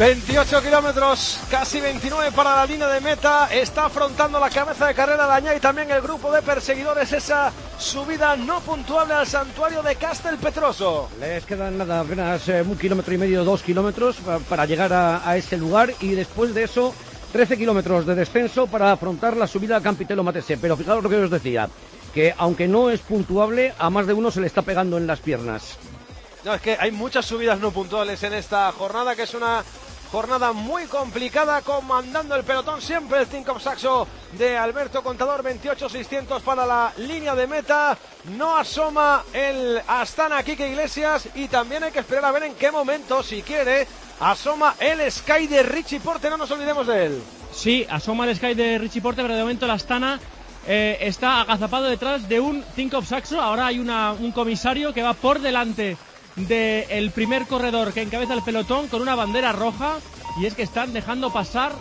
28 kilómetros, casi 29 para la línea de meta. Está afrontando la cabeza de carrera Dañá y también el grupo de perseguidores esa subida no puntuable al santuario de Castelpetroso. Les quedan nada, apenas 1,5 kilómetros, 2 kilómetros para llegar a ese lugar, y después de eso 13 kilómetros de descenso para afrontar la subida a Campitello Matese. Pero fijaos lo que os decía, que aunque no es puntuable, a más de uno se le está pegando en las piernas. No, es que hay muchas subidas no puntuales en esta jornada, que es una jornada muy complicada, comandando el pelotón siempre el Tinkoff Saxo de Alberto Contador, 28.600 para la línea de meta. No asoma el Astana Quique Iglesias, y también hay que esperar a ver en qué momento, si quiere, asoma el Sky de Richie Porte, no nos olvidemos de él. Sí, asoma el Sky de Richie Porte, pero de momento el Astana está agazapado detrás de un Tinkoff Saxo. Ahora hay un comisario que va por delante del primer corredor que encabeza el pelotón con una bandera roja, y es que están dejando pasar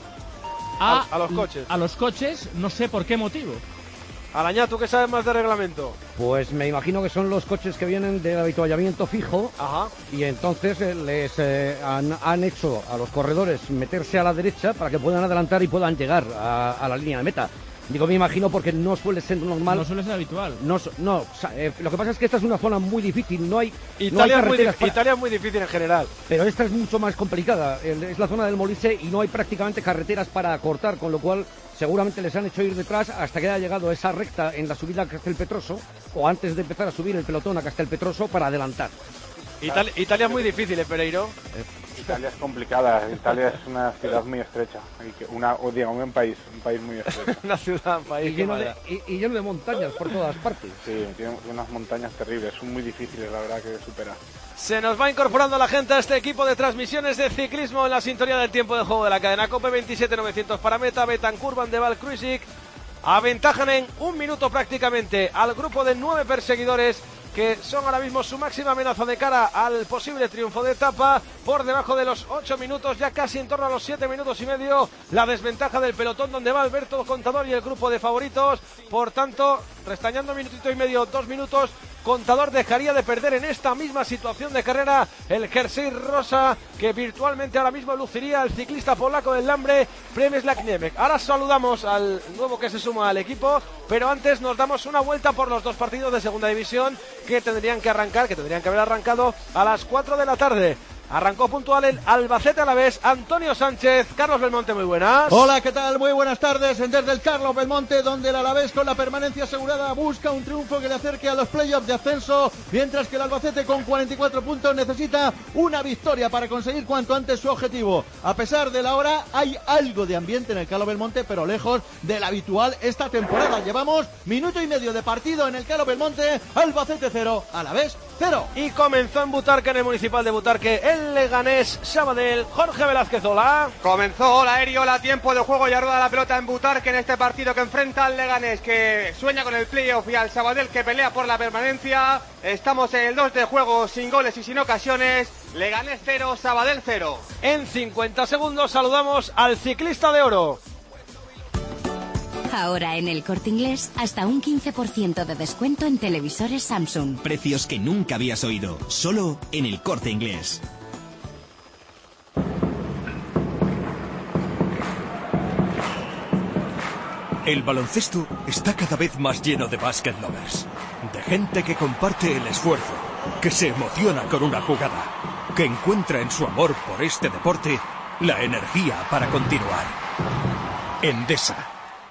a los coches, no sé por qué motivo. Arañá, ¿tú qué sabes más de reglamento? Pues me imagino que son los coches que vienen del habituallamiento fijo. Ajá. Y entonces les han hecho a los corredores meterse a la derecha para que puedan adelantar y puedan llegar a la línea de meta. Digo, me imagino, porque no suele ser normal. No suele ser habitual. Lo que pasa es que esta es una zona muy difícil. Italia es muy difícil en general. Pero esta es mucho más complicada. Es la zona del Molise y no hay prácticamente carreteras para cortar, con lo cual seguramente les han hecho ir detrás hasta que haya llegado esa recta en la subida a Castelpetroso, o antes de empezar a subir el pelotón a Castelpetroso, para adelantar. Italia es muy difícil, Pereiro. Italia es complicada. Italia es una ciudad muy estrecha, un país muy estrecho. Una ciudad, un país y lleno de montañas por todas partes. Sí, tiene unas montañas terribles, son muy difíciles, la verdad, que superar. Se nos va incorporando la gente a este equipo de transmisiones de ciclismo en la sintonía del tiempo de juego de la cadena COPE. 27.900 para meta. Betancourt, Van de Val, Kruijswijk aventajan en un minuto prácticamente al grupo de 9 perseguidores, que son ahora mismo su máxima amenaza de cara al posible triunfo de etapa. Por debajo de los 8 minutos, ya casi en torno a los 7 minutos y medio, la desventaja del pelotón, donde va Alberto Contador y el grupo de favoritos. Por tanto, restañando 1,5 minutos, 2 minutos, Contador dejaría de perder en esta misma situación de carrera el jersey rosa, que virtualmente ahora mismo luciría el ciclista polaco del Lambre, Przemysław Niemek. Ahora saludamos al nuevo que se suma al equipo, pero antes nos damos una vuelta por los dos partidos de segunda división que tendrían que haber arrancado a las 4 de la tarde. Arrancó puntual el Albacete Alavés, Antonio Sánchez. Carlos Belmonte, muy buenas. Hola, ¿qué tal? Muy buenas tardes. Desde el Carlos Belmonte, donde el Alavés, con la permanencia asegurada, busca un triunfo que le acerque a los playoffs de ascenso, mientras que el Albacete, con 44 puntos, necesita una victoria para conseguir cuanto antes su objetivo. A pesar de la hora, hay algo de ambiente en el Carlos Belmonte, pero lejos del habitual esta temporada. Llevamos 1,5 minutos de partido en el Carlos Belmonte. Albacete 0, Alavés 0. Y comenzó en Butarque, en el Municipal de Butarque, el Leganés Sabadell. Jorge Velázquez, hola. Comenzó la aéreo, la tiempo de juego, ya rueda la pelota en Butarque en este partido que enfrenta al Leganés, que sueña con el playoff, y al Sabadell, que pelea por la permanencia. Estamos en el 2 de juego, sin goles y sin ocasiones. Leganés 0, Sabadell 0. En 50 segundos saludamos al ciclista de oro. Ahora en el Corte Inglés, hasta un 15% de descuento en televisores Samsung. Precios que nunca habías oído, solo en el Corte Inglés. El baloncesto está cada vez más lleno de basket lovers, de gente que comparte el esfuerzo, que se emociona con una jugada, que encuentra en su amor por este deporte la energía para continuar. Endesa.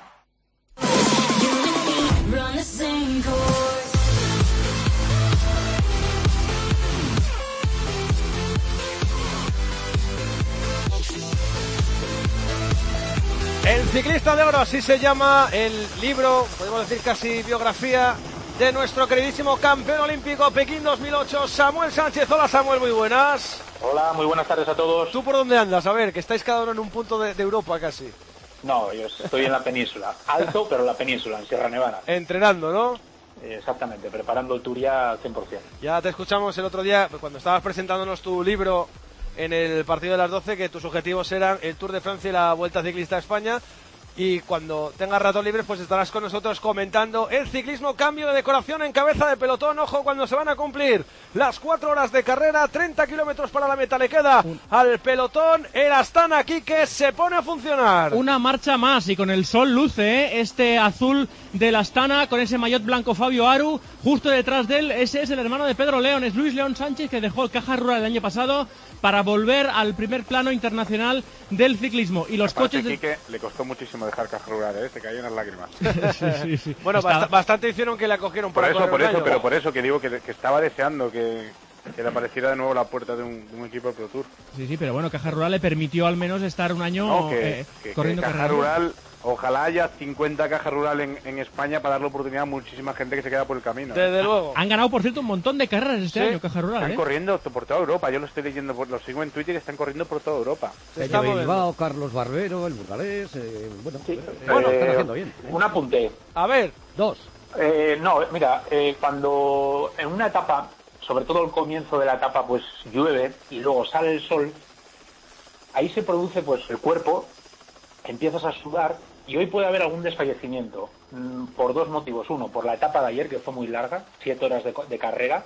El ciclista de oro, así se llama el libro, podemos decir casi biografía, de nuestro queridísimo campeón olímpico Pekín 2008, Samuel Sánchez. Hola, Samuel, muy buenas. Hola, muy buenas tardes a todos. ¿Tú por dónde andas? A ver, que estáis cada uno en un punto de Europa casi. No, yo estoy en la península, alto, pero en la península, en Sierra Nevada. Entrenando, ¿no? Exactamente, preparando el Tour ya al 100%. Ya te escuchamos el otro día, cuando estabas presentándonos tu libro en el partido de las 12, que tus objetivos eran el Tour de Francia y la Vuelta Ciclista a España. y cuando tengas rato libre pues estarás con nosotros comentando el ciclismo. Cambio de decoración en cabeza de pelotón, ojo cuando se van a cumplir las 4 horas de carrera, 30 kilómetros para la meta, le queda al pelotón el Astana Quique, se pone a funcionar. Una marcha más y con el sol luce este azul del Astana con ese maillot blanco Fabio Aru, justo detrás de él, ese es el hermano de Pedro León, es Luis León Sánchez, que dejó el Caja Rural el año pasado para volver al primer plano internacional del ciclismo. Y los coches Quique le costó muchísimo dejar Caja Rural, se cayó en las lágrimas. Sí. Bueno, bastante hicieron que le acogieron por eso que digo que estaba deseando que le apareciera de nuevo la puerta de un equipo de Pro Tour. Sí, pero bueno, Caja Rural le permitió al menos estar un año corriendo Caja Rural. Ojalá haya 50 Cajas Rural en España para darle oportunidad a muchísima gente que se queda por el camino. Desde luego. Han ganado, por cierto, un montón de carreras este año, Caja Rural. Están corriendo por toda Europa. Yo lo estoy leyendo, lo sigo en Twitter y están corriendo por toda Europa. Bilbao, Carlos Barbero, el burgalés. Están haciendo bien. Un apunte. A ver. 2. No, mira, cuando en una etapa, sobre todo el comienzo de la etapa, pues llueve y luego sale el sol, ahí se produce pues el cuerpo, empiezas a sudar. Y hoy puede haber algún desfallecimiento por 2 motivos. Uno, por la etapa de ayer, que fue muy larga, 7 horas de carrera.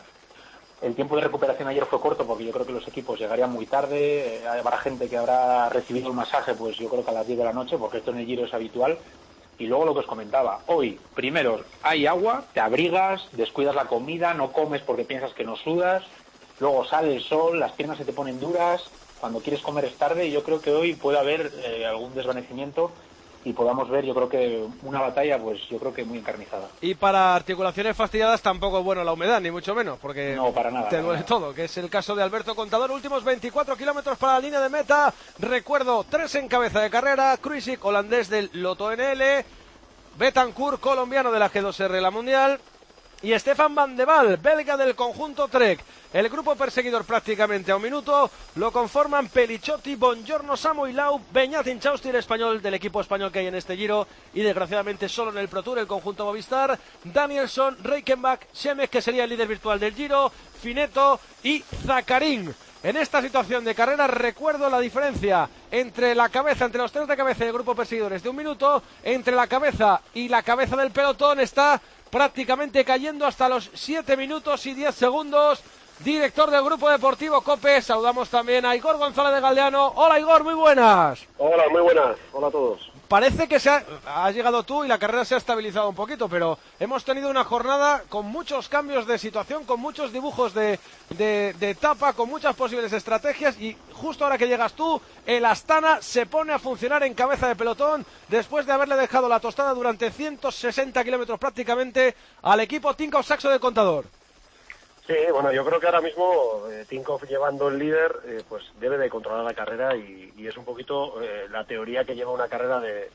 El tiempo de recuperación ayer fue corto porque yo creo que los equipos llegarían muy tarde. Habrá gente que habrá recibido el masaje, pues yo creo que a las 10 de la noche, porque esto en el Giro es habitual. Y luego lo que os comentaba, hoy, primero, hay agua, te abrigas, descuidas la comida, no comes porque piensas que no sudas. Luego sale el sol, las piernas se te ponen duras. Cuando quieres comer es tarde y yo creo que hoy puede haber algún desvanecimiento y podamos ver, yo creo que una batalla, pues yo creo que muy encarnizada. Y para articulaciones fastidiadas tampoco es bueno la humedad, ni mucho menos, porque no, para nada, te duele todo, que es el caso de Alberto Contador. Últimos 24 kilómetros para la línea de meta. Recuerdo, 3 en cabeza de carrera, Kruijsik, holandés del Lotto NL, Betancourt, colombiano de la G2R La Mundial, y Stefan Van de Waal, belga del conjunto Trek. El grupo perseguidor prácticamente a un minuto lo conforman Pelicciotti, Bongiorno, Samoilau, Beñat Inchausti, el español del equipo español que hay en este Giro y desgraciadamente solo en el Pro Tour el conjunto Movistar, Danielson, Reichenbach, Shemek, que sería el líder virtual del Giro, Finetto y Zakarin. En esta situación de carrera recuerdo la diferencia entre la cabeza, entre los 3 de cabeza del grupo perseguidores de un minuto, entre la cabeza y la cabeza del pelotón está prácticamente cayendo hasta los 7 minutos y 10 segundos. Director del Grupo Deportivo COPE, saludamos también a Igor González de Galdeano. Hola Igor, muy buenas. Hola, muy buenas. Hola a todos. Parece que has llegado tú y la carrera se ha estabilizado un poquito, pero hemos tenido una jornada con muchos cambios de situación, con muchos dibujos de etapa, con muchas posibles estrategias y justo ahora que llegas tú, el Astana se pone a funcionar en cabeza de pelotón después de haberle dejado la tostada durante 160 kilómetros prácticamente al equipo Tinkoff Saxo de Contador. Sí, bueno, yo creo que ahora mismo Tinkoff llevando el líder, pues debe de controlar la carrera y es un poquito la teoría que lleva una carrera de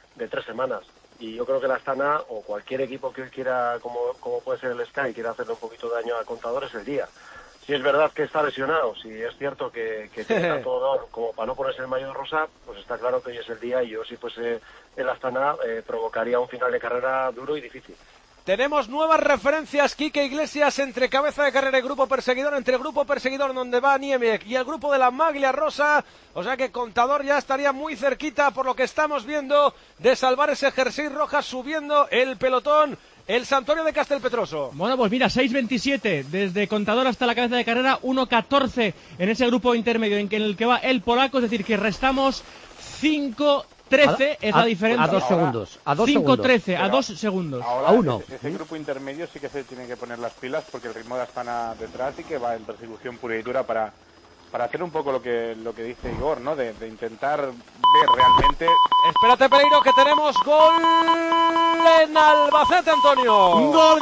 3 semanas. Y yo creo que la Astana o cualquier equipo que quiera, como puede ser el Sky, quiera hacerle un poquito de daño al Contador es el día. Si es verdad que está lesionado, si es cierto que está todo como para no ponerse el maillot rosa, pues está claro que hoy es el día y yo si fuese el Astana provocaría un final de carrera duro y difícil. Tenemos nuevas referencias, Quique Iglesias, entre cabeza de carrera y grupo perseguidor, entre el grupo perseguidor donde va Niemek y el grupo de la Maglia Rosa, o sea que Contador ya estaría muy cerquita, por lo que estamos viendo, de salvar ese jersey roja subiendo el pelotón, el Santuario de Castelpetroso. Bueno, pues mira, 6.27 desde Contador hasta la cabeza de carrera, 1.14 en ese grupo intermedio en el que va el polaco, es decir, que restamos 5.13 es la diferencia. A 2 segundos. 5.13, a 2 segundos. Ahora, a 1. Ese grupo intermedio sí que se tiene que poner las pilas porque el ritmo de Astana detrás y que va en persecución pura y dura para hacer un poco lo que dice Igor, ¿no? De intentar ver realmente... Espérate, Pereiro, que tenemos gol en Albacete, Antonio. Gol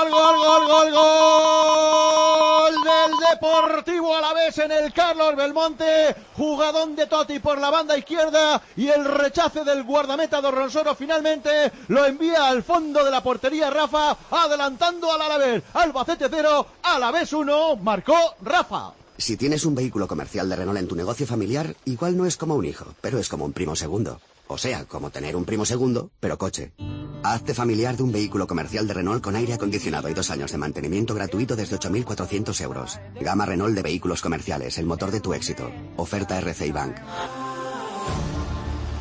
del Deportivo Alavés en el Carlos Belmonte. Jugadón de Totti por la banda izquierda y el rechace del guardameta Dorronsoro finalmente lo envía al fondo de la portería Rafa, adelantando al Alavés. Albacete 0, Alavés 1, marcó Rafa. Si tienes un vehículo comercial de Renault en tu negocio familiar, igual no es como un hijo, pero es como un primo segundo. O sea, como tener un primo segundo, pero coche. Hazte familiar de un vehículo comercial de Renault con aire acondicionado y 2 años de mantenimiento gratuito desde 8.400 euros. Gama Renault de vehículos comerciales, el motor de tu éxito. Oferta RCI Bank.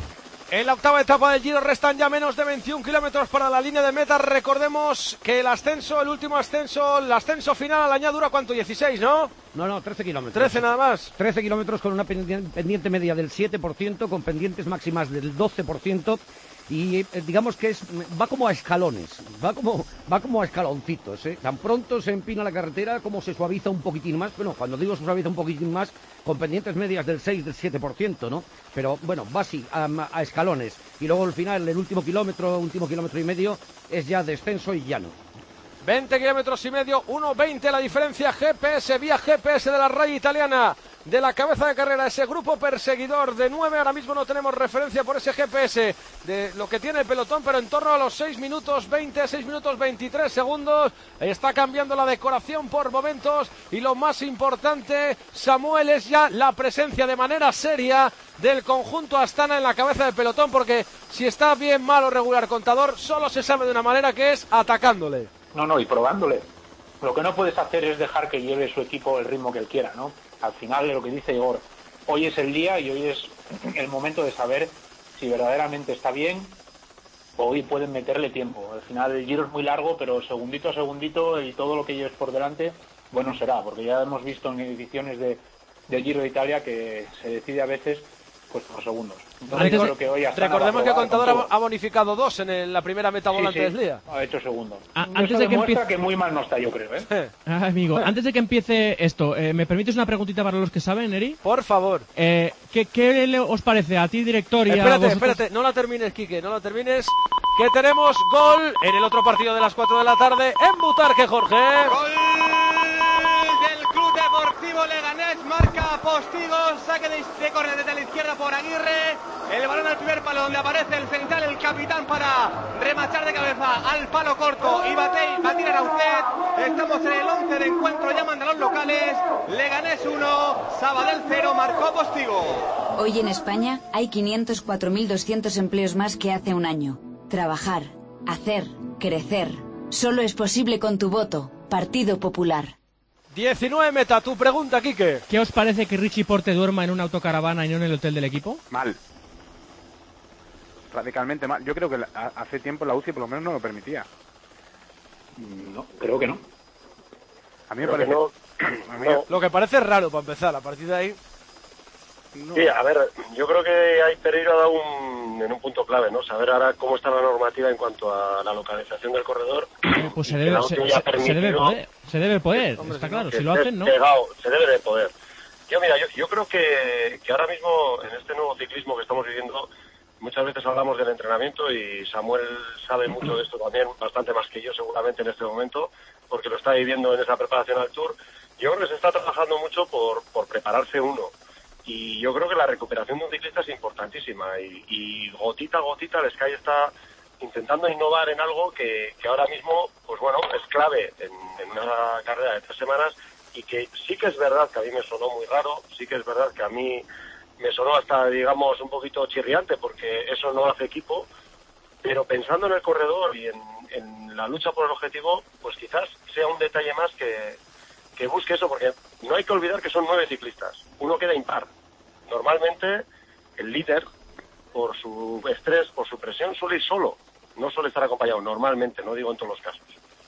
En la octava etapa del Giro restan ya menos de 21 kilómetros para la línea de meta. Recordemos que el último ascenso, el ascenso final a la añada dura ¿cuánto? 16, ¿no? No, 13 kilómetros. 13 nada más. 13 kilómetros con una pendiente media del 7%, con pendientes máximas del 12%. Y digamos que va como a escalones, va como a escaloncitos, ¿eh? Tan pronto se empina la carretera como se suaviza un poquitín más. Bueno, cuando digo se suaviza un poquitín más, con pendientes medias del 6, del 7%, ¿no? Pero bueno, va así, a escalones. Y luego al final, el último kilómetro y medio, es ya descenso y llano. 20 kilómetros y medio, 1.20 la diferencia. GPS, vía GPS de la raya italiana, de la cabeza de carrera, ese grupo perseguidor de 9. Ahora mismo no tenemos referencia por ese GPS de lo que tiene el pelotón, pero en torno a los 6 minutos 20, 6 minutos 23 segundos. Está cambiando la decoración por momentos, y lo más importante, Samuel, es ya la presencia de manera seria del conjunto Astana en la cabeza del pelotón, porque si está bien, mal o regular Contador, solo se sabe de una manera, que es atacándole. No, y probándole. Lo que no puedes hacer es dejar que lleve su equipo el ritmo que él quiera, ¿no? Al final, de lo que dice Igor, hoy es el día y hoy es el momento de saber si verdaderamente está bien o hoy pueden meterle tiempo. Al final el Giro es muy largo, pero segundito a segundito y todo lo que lleves por delante, bueno será, porque ya hemos visto en ediciones de Giro de Italia que se decide a veces pues por segundos. Entonces, creo que hoy recordemos que Contador ha bonificado 2 en la primera meta volante del día. Ha hecho segundo. Antes de que empiece, que muy mal no está, yo creo, ¿eh? Amigo, antes de que empiece esto, ¿me permites una preguntita para los que saben, Eri? Por favor. ¿Qué os parece a ti, director? Y Espérate, no la termines, Quique, no la termines. Que tenemos gol en el otro partido de las 4 de la tarde en Butarque, Jorge. Gol del Club Deportivo Leganés, marca Postigo, saque de córner desde la izquierda por Aguirre, el balón al primer palo donde aparece el central, el capitán, para remachar de cabeza al palo corto y va a tirar a usted. Estamos en el 11 de encuentro, llaman a los locales. Leganés 1, Sabadell 0, marcó Postigo. Hoy en España hay 504.200 empleos más que hace un año. Trabajar, hacer, crecer. Solo es posible con tu voto. Partido Popular. 19 meta, tu pregunta, Quique. ¿Qué os parece que Richie Porte duerma en una autocaravana y no en el hotel del equipo? Mal. Radicalmente mal. Yo creo que hace tiempo la UCI por lo menos no lo permitía. No, creo que no. A mí me parece... Lo que parece raro para empezar, a partir de ahí... No. Sí, a ver, yo creo que ahí Pereiro ha dado en un punto clave, ¿no? Saber ahora cómo está la normativa en cuanto a la localización del corredor. Pues se debe poder, está claro, si lo hacen, ¿no? Se debe de poder. Yo creo que ahora mismo, en este nuevo ciclismo que estamos viviendo, muchas veces hablamos del entrenamiento y Samuel sabe mucho de esto también, bastante más que yo seguramente en este momento, porque lo está viviendo en esa preparación al Tour. Yo creo que se está trabajando mucho por prepararse uno. Y yo creo que la recuperación de un ciclista es importantísima y gotita a gotita el Sky está intentando innovar en algo que ahora mismo, pues bueno, es clave en una carrera de 3 semanas y que sí que es verdad que a mí me sonó muy raro, sí que es verdad que a mí me sonó hasta, digamos, un poquito chirriante porque eso no hace equipo, pero pensando en el corredor y en la lucha por el objetivo, pues quizás sea un detalle más que busque eso, porque no hay que olvidar que son 9 ciclistas, uno queda impar. Normalmente el líder, por su estrés, por su presión, suele ir solo, no suele estar acompañado, normalmente, no digo en todos los casos.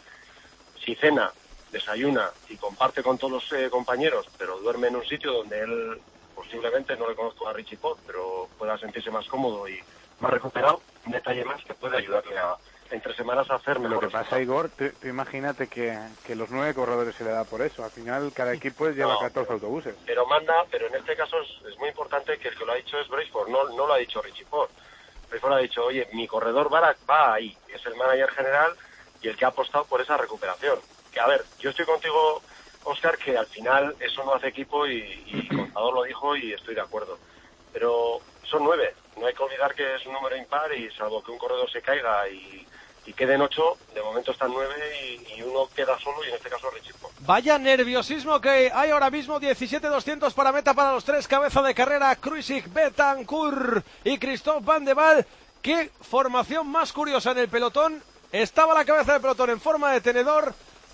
Si cena, desayuna y comparte con todos los compañeros, pero duerme en un sitio donde él, posiblemente, no le conozco a Richie Porte, pero pueda sentirse más cómodo y más recuperado, un detalle más que puede ayudarle entre semanas a hacer mejor. Lo que pasa, Igor, tú imagínate que los 9 corredores se le da por eso. Al final, cada equipo lleva 14 autobuses. Pero en este caso es muy importante que el que lo ha dicho es Braceford, no lo ha dicho Richie Porte. Braceford ha dicho, oye, mi corredor va ahí, es el manager general y el que ha apostado por esa recuperación. Que a ver, yo estoy contigo, Óscar, que al final eso no hace equipo y Contador lo dijo y estoy de acuerdo. Pero son 9, no hay que olvidar que es un número impar y salvo que un corredor se caiga y queden 8, de momento están 9 y uno queda solo y en este caso Richie Porte. Vaya nerviosismo que hay ahora mismo, 17.200 para meta para los 3, cabeza de carrera, Kruijswijk, Betancur y Christophe Van de Waal. Qué formación más curiosa en el pelotón, estaba la cabeza del pelotón en forma de tenedor,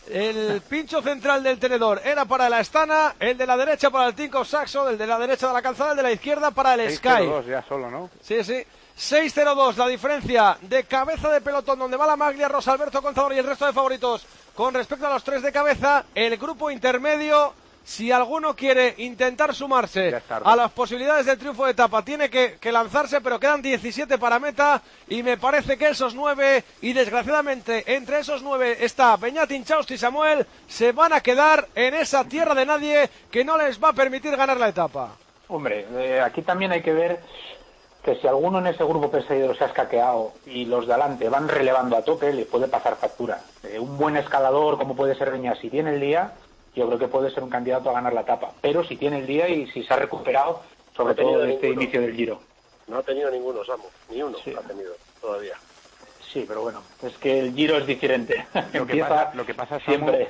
El pincho central del tenedor era para el Astana, el de la derecha para el Tinkoff Saxo, el de la derecha de la calzada, el de la izquierda para el Sky. 6-0-2 ya solo, ¿no? Sí, sí. 6-0-2, la diferencia de cabeza de pelotón, donde va la Maglia, Rosalberto Contador y el resto de favoritos con respecto a los 3 de cabeza. El grupo intermedio, si alguno quiere intentar sumarse a las posibilidades del triunfo de etapa, tiene que lanzarse, pero quedan 17 para meta y me parece que esos 9, y desgraciadamente entre esos 9 está Beñat, Inchausti y Samuel, se van a quedar en esa tierra de nadie que no les va a permitir ganar la etapa. Hombre, aquí también hay que ver que si alguno en ese grupo perseguidor se ha escaqueado y los de adelante van relevando a tope, le puede pasar factura. Un buen escalador, como puede ser Beñat, si tiene el día, yo creo que puede ser un candidato a ganar la etapa. Pero si tiene el día y si se ha recuperado, sobre todo de este inicio del Giro. No ha tenido ninguno, Samu. Ni uno ha tenido todavía. Sí, pero bueno, es que el Giro es diferente. Lo que pasa,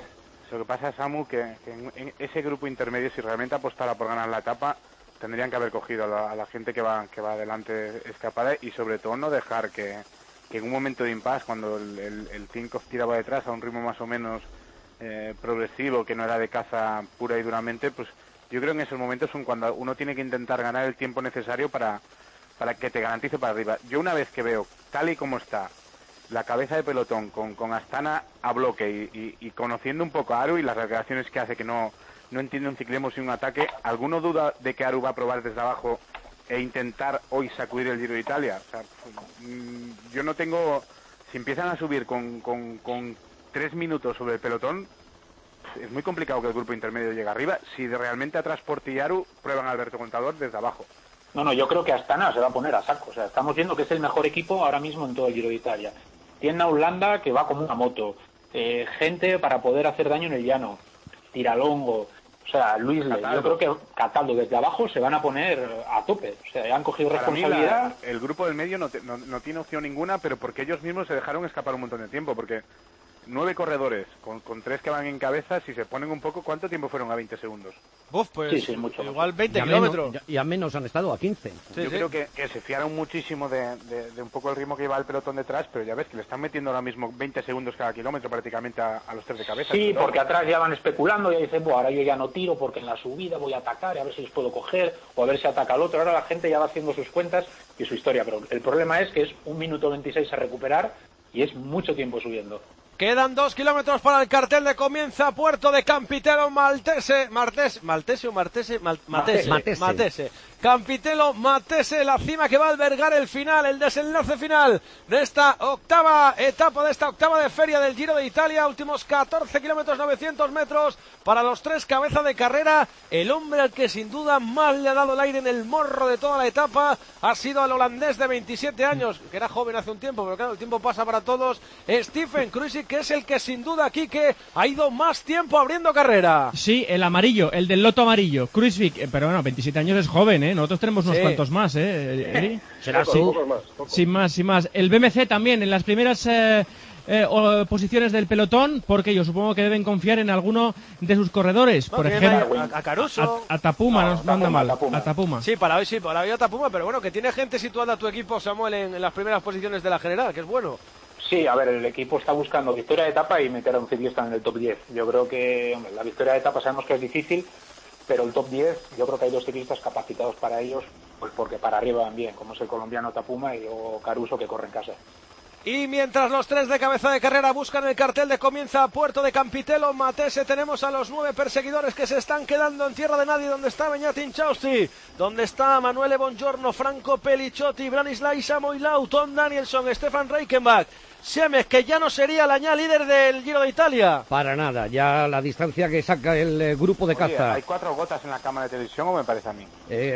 Samu, que en ese grupo intermedio, si realmente apostara por ganar la etapa, tendrían que haber cogido a la gente que va adelante escapada y sobre todo no dejar que en un momento de impasse, cuando el Tinkoff tiraba detrás a un ritmo más o menos progresivo, que no era de caza pura y duramente, pues yo creo que en esos momentos son cuando uno tiene que intentar ganar el tiempo necesario para que te garantice para arriba. Yo una vez que veo tal y como está la cabeza de pelotón con Astana a bloque y conociendo un poco a Aru y las declaraciones que hace, que no entiende un ciclismo sin un ataque, ¿alguno duda de que Aru va a probar desde abajo e intentar hoy sacudir el Giro de Italia? O sea, yo no tengo... Si empiezan a subir con 3 minutos sobre el pelotón, es muy complicado que el grupo intermedio llegue arriba si realmente a Transporte y Aru prueban a Alberto Contador desde abajo. No, yo creo que Astana se va a poner a saco. O sea, estamos viendo que es el mejor equipo ahora mismo en todo el Giro de Italia. Tiene a Holanda que va como una moto, gente para poder hacer daño en el llano, Tiralongo, o sea, Luis Le. Yo creo que Cataldo desde abajo se van a poner a tope. O sea, han cogido para responsabilidad. Mí el grupo del medio no tiene opción ninguna, pero porque ellos mismos se dejaron escapar un montón de tiempo, porque 9 corredores, con 3 que van en cabeza, si se ponen un poco, ¿cuánto tiempo fueron a 20 segundos? Pues sí, mucho. Igual 20 kilómetros. Y a menos han estado, a 15. Yo creo que se fiaron muchísimo de un poco el ritmo que lleva el pelotón detrás, pero ya ves que le están metiendo ahora mismo 20 segundos cada kilómetro prácticamente a los 3 de cabeza. Sí, porque atrás ya van especulando, ya dicen, ahora yo ya no tiro porque en la subida voy a atacar, a ver si les puedo coger, o a ver si ataca al otro. Ahora la gente ya va haciendo sus cuentas y su historia, pero el problema es que es 1 minuto 26 a recuperar y es mucho tiempo subiendo. Quedan 2 kilómetros para el cartel de comienza Puerto de Campitello Maltese. Campitello Matese, la cima que va a albergar el final, el desenlace final de esta octava etapa, de esta octava de feria del Giro de Italia. Últimos 14 kilómetros, 900 metros para los 3 cabeza de carrera. El hombre al que sin duda más le ha dado el aire en el morro de toda la etapa ha sido el holandés de 27 años, que era joven hace un tiempo, pero claro, el tiempo pasa para todos. Stephen Kruijswijk, que es el que sin duda aquí que ha ido más tiempo abriendo carrera. Sí, el amarillo, el del loto amarillo, Kruijswijk, pero bueno, 27 años es joven, ¿eh? Nosotros tenemos unos cuantos más, Eri. Será así. Sin más. El BMC también, en las primeras posiciones del pelotón, porque yo supongo que deben confiar en alguno de sus corredores. Por ejemplo, a Caruso. A Tapuma, no anda mal. A Tapuma. Sí, para hoy a Tapuma, pero bueno, que tiene gente situada a tu equipo, Samuel, en las primeras posiciones de la general, que es bueno. Sí, a ver, el equipo está buscando victoria de etapa y meter a un ciclista en el top 10. Yo creo que, hombre, la victoria de etapa sabemos que es difícil, pero el top 10, yo creo que hay 2 ciclistas capacitados para ellos, pues porque para arriba van bien, como es el colombiano Tapuma y luego Caruso, que corre en casa. Y mientras los 3 de cabeza de carrera buscan el cartel de comienza Puerto de Campitello Matese, tenemos a los 9 perseguidores que se están quedando en tierra de nadie, donde está Beñat Inchausti, donde está Manuele Bongiorno, Franco Pelliciotti, Branislav Samoilau, Tom Danielson, Stefan Reichenbach, Siemens, que ya no sería el año líder del Giro de Italia. Para nada, ya la distancia que saca el grupo de caza. Hay 4 gotas en la cámara de televisión, o me parece a mí.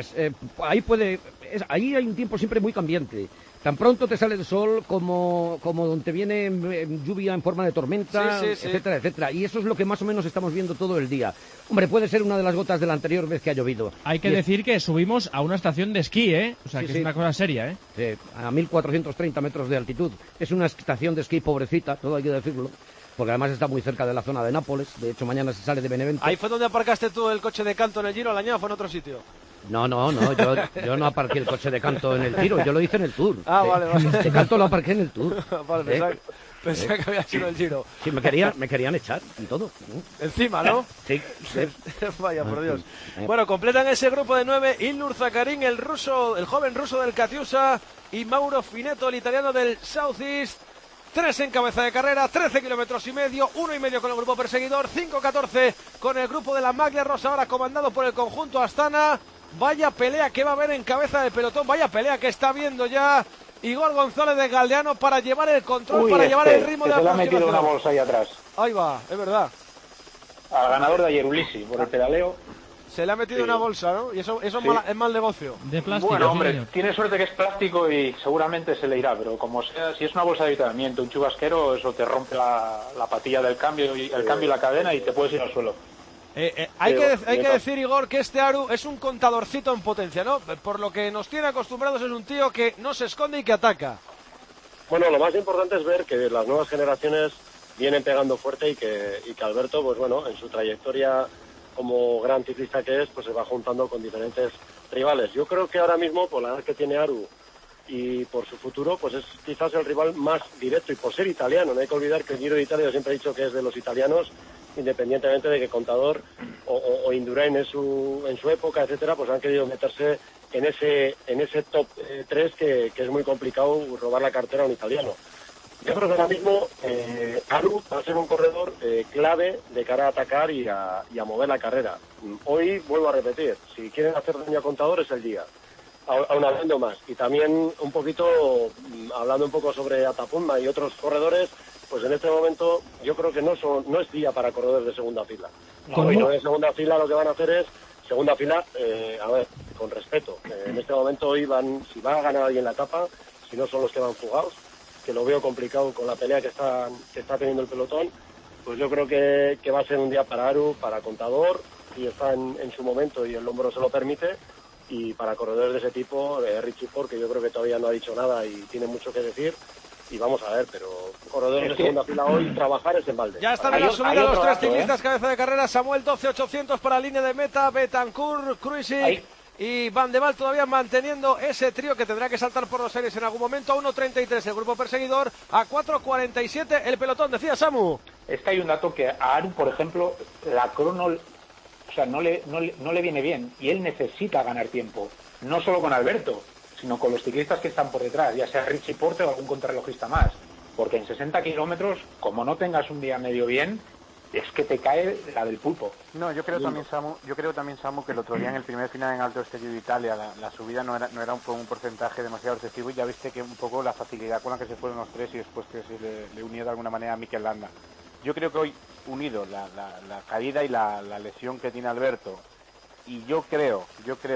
Ahí hay un tiempo siempre muy cambiante. Tan pronto te sale el sol como donde viene lluvia en forma de tormenta, sí. etcétera, etcétera. Y eso es lo que más o menos estamos viendo todo el día. Hombre, puede ser una de las gotas de la anterior vez que ha llovido. Hay que decir que subimos a una estación de esquí, ¿eh? O sea, que es una cosa seria, ¿eh? Sí, a 1.430 metros de altitud. Es una estación de esquí pobrecita, todo hay que decirlo. Porque además está muy cerca de la zona de Nápoles. De hecho, mañana se sale de Benevento. Ahí fue donde aparcaste tú el coche de Canto en el Giro, la añada fue en otro sitio. No, yo no aparqué el coche de Canto en el Giro, yo lo hice en el Tour. Vale. De Canto lo aparqué en el Tour. Vale, pensaba que había sido el Giro. Sí, me querían echar y todo. Encima, ¿no? Sí. Vaya, por Dios. Bueno, completan ese grupo de 9 Ilnur Zakarin, el joven ruso del Katiusa, y Mauro Finetto, el italiano del Southeast. 3 en cabeza de carrera, 13 kilómetros y medio, 1,5 con el grupo perseguidor, 5:14 con el grupo de la Maglia Rosa, ahora comandado por el conjunto Astana. Vaya pelea que va a haber en cabeza del pelotón, vaya pelea que está viendo ya Igor González de Galdeano para llevar el control, para llevar el ritmo de la le ha metido una bolsa ahí atrás. Ahí va, es verdad. Al ganador de ayer, Ulisi, por el pedaleo. Se le ha metido una bolsa, ¿no? Y eso sí. es mal negocio. De plástico. Bueno, hombre, tiene suerte que es plástico y seguramente se le irá, pero como sea, si es una bolsa de avituallamiento, un chubasquero, eso te rompe la patilla del cambio y la cadena y te puedes ir al suelo. Hay que decir, Igor, que este Aru es un contadorcito en potencia, ¿no? Por lo que nos tiene acostumbrados, es un tío que no se esconde y que ataca. Bueno, lo más importante es ver que las nuevas generaciones vienen pegando fuerte y que Alberto, pues bueno, en su trayectoria como gran ciclista que es, pues se va juntando con diferentes rivales. Yo creo que ahora mismo, por la edad que tiene Aru y por su futuro, pues es quizás el rival más directo, y por ser italiano. No hay que olvidar que el Giro de Italia, yo siempre he dicho que es de los italianos, independientemente de que Contador o Indurain en su época, etcétera, pues han querido meterse en ese top 3 que es muy complicado robar la cartera a un italiano. Yo creo que ahora mismo Aru va a ser un corredor clave de cara a atacar y a mover la carrera. Hoy, vuelvo a repetir, si quieren hacer daño a Contador es el día, aún hablando más. Y también un poquito, hablando un poco sobre Atapumba y otros corredores, pues en este momento yo creo que no es día para corredores de segunda fila. Hoy de segunda fila lo que van a hacer es, segunda fila, a ver, con respeto. En este momento hoy si va a ganar alguien la etapa, si no son los que van fugados, que lo veo complicado con la pelea que está teniendo el pelotón, pues yo creo que va a ser un día para Aru, para Contador, y está en su momento y el hombro se lo permite, y para corredores de ese tipo, Richie Porte, que yo creo que todavía no ha dicho nada y tiene mucho que decir, y vamos a ver, pero corredores de segunda fila hoy, trabajar es en balde. Ya están en la subida los tres ciclistas, cabeza de carrera, Samuel 12.800 para línea de meta, Betancourt, Kruijswijk y Van de Waal todavía manteniendo ese trío que tendrá que saltar por los aires en algún momento. A 1.33 el grupo perseguidor, a 4.47 el pelotón, decía Samu. Es que hay un dato que a Aru, por ejemplo, la crono, o sea, no le viene bien, y él necesita ganar tiempo, no solo con Alberto, sino con los ciclistas que están por detrás, ya sea Richie Porte o algún contrarrelojista más, porque en 60 kilómetros, como no tengas un día medio bien, es que te cae la del pulpo. No, yo creo también, Samu, que el otro día en el primer final en Alto Estelio de Italia, la subida no era un porcentaje demasiado excesivo, y ya viste que un poco la facilidad con la que se fueron los tres y después que se le unió de alguna manera a Mikel Landa. Yo creo que hoy, unido la caída y la lesión que tiene Alberto, y yo creo,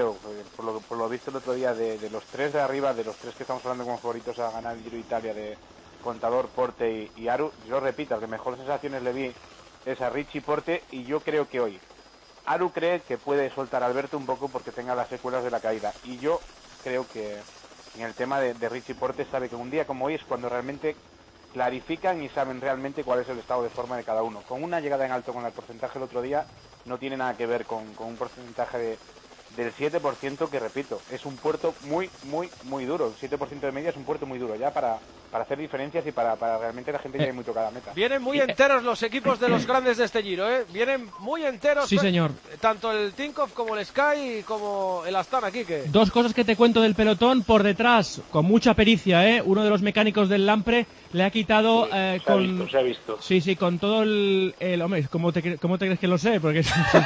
por lo visto el otro día, de los tres de arriba, de los tres que estamos hablando como favoritos a ganar el Giro de Italia, de Contador, Porte y Aru, yo repito, al que mejor sensaciones le vi es a Richie Porte, y yo creo que hoy Aru cree que puede soltar a Alberto un poco porque tenga las secuelas de la caída, y yo creo que en el tema de Richie Porte sabe que un día como hoy es cuando realmente clarifican y saben realmente cuál es el estado de forma de cada uno. Con una llegada en alto con el porcentaje el otro día no tiene nada que ver con un porcentaje del 7%, que repito, es un puerto muy, muy, muy duro. El 7% de media es un puerto muy duro ya para hacer diferencias y para realmente la gente llegue muy tocada a meta. Vienen muy enteros los equipos de los grandes de este Giro, ¿eh? Vienen muy enteros. Sí, señor. Tanto el Tinkoff como el Sky como el Astana, Quique. Dos cosas que te cuento del pelotón. Por detrás, con mucha pericia, uno de los mecánicos del Lampre le ha quitado se ha visto. Sí, con todo el hombre, ¿cómo te crees que lo sé? Porque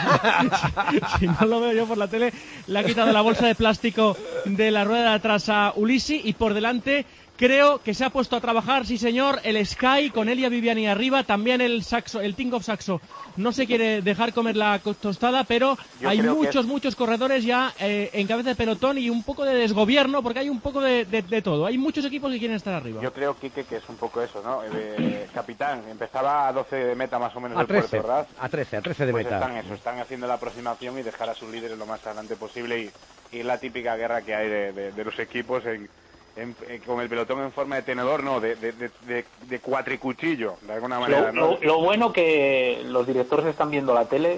si no lo veo yo por la tele, le ha quitado la bolsa de plástico de la rueda de atrás a Ulisi, y por delante creo que se ha puesto a trabajar, sí señor, el Sky con Elia Viviani arriba, también el Tinkoff Saxo no se quiere dejar comer la tostada, pero hay muchos corredores ya en cabeza de pelotón, y un poco de desgobierno, porque hay un poco de todo, hay muchos equipos que quieren estar arriba. Yo creo, Quique, que es un poco eso, ¿no? Capitán, empezaba a 12 de meta más o menos a el 13, puerto, ¿verdad? A 13 de pues meta. Están haciendo la aproximación y dejar a sus líderes lo más adelante posible, y la típica guerra que hay de los equipos con el pelotón en forma de tenedor, no, de cuatricuchillo, de alguna manera, ¿no? Lo bueno que los directores están viendo la tele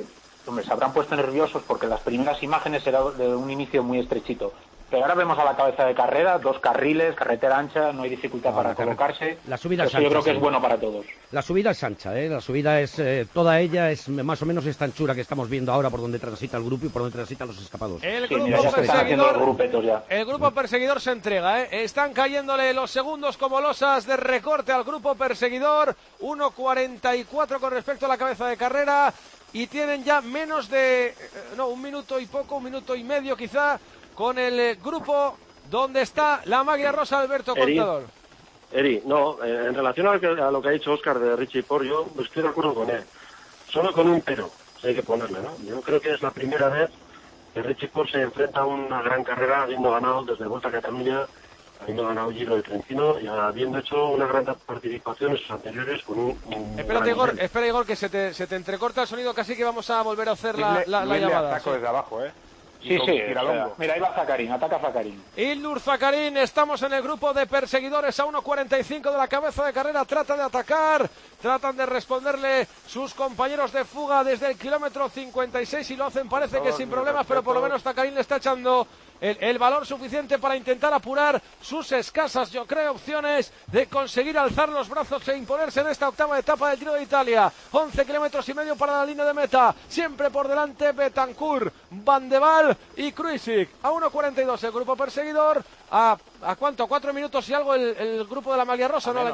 hombre, se habrán puesto nerviosos porque las primeras imágenes eran de un inicio muy estrechito. Pero ahora vemos a la cabeza de carrera, 2 carriles, carretera ancha, no hay dificultad para colocarse. La subida es ancha, yo creo que sí. Es bueno para todos. La subida es ancha, la subida es, toda ella es más o menos esta anchura que estamos viendo ahora por donde transita el grupo y por donde transitan los escapados. El Sí, grupo mira, ya se están haciendo los grupetos ya. El grupo perseguidor se entrega, Están cayéndole los segundos como losas de recorte al grupo perseguidor. 1:44 con respecto a la cabeza de carrera. Y tienen ya menos de, un minuto y poco, 1 minuto y medio quizá, con el grupo donde está la Maglia Rosa, Alberto Contador. Eri, no, en relación a lo que ha dicho Óscar de Richie Porte, yo estoy de acuerdo con él. Solo con un pero, hay que ponerle, ¿no? Yo creo que es la primera vez que Richie Porte se enfrenta a una gran carrera habiendo ganado desde Vuelta a Cataluña, habiendo ganado Giro de Trentino y habiendo hecho una gran participación en sus anteriores con un Espera, Igor, que se te entrecorta el sonido, casi que vamos a volver a hacer la llamada. Ataco desde abajo, Sí, mira, ahí va Zakarin, ataca Zakarin. Ilnur Zakarin, estamos en el grupo de perseguidores a 1:45 de la cabeza de carrera, trata de atacar, tratan de responderle sus compañeros de fuga desde el kilómetro 56 y lo hacen parece que sin problemas, pero por lo menos Zakarin le está echando el valor suficiente para intentar apurar sus escasas, yo creo, opciones de conseguir alzar los brazos e imponerse en esta octava etapa del Giro de Italia. 11 kilómetros y medio para la línea de meta, siempre por delante Betancourt, Van de Waal y Kruijswijk. A 1:42 el grupo perseguidor, a cuánto, 4 minutos y algo el grupo de la Maglia Rosa, ¿no?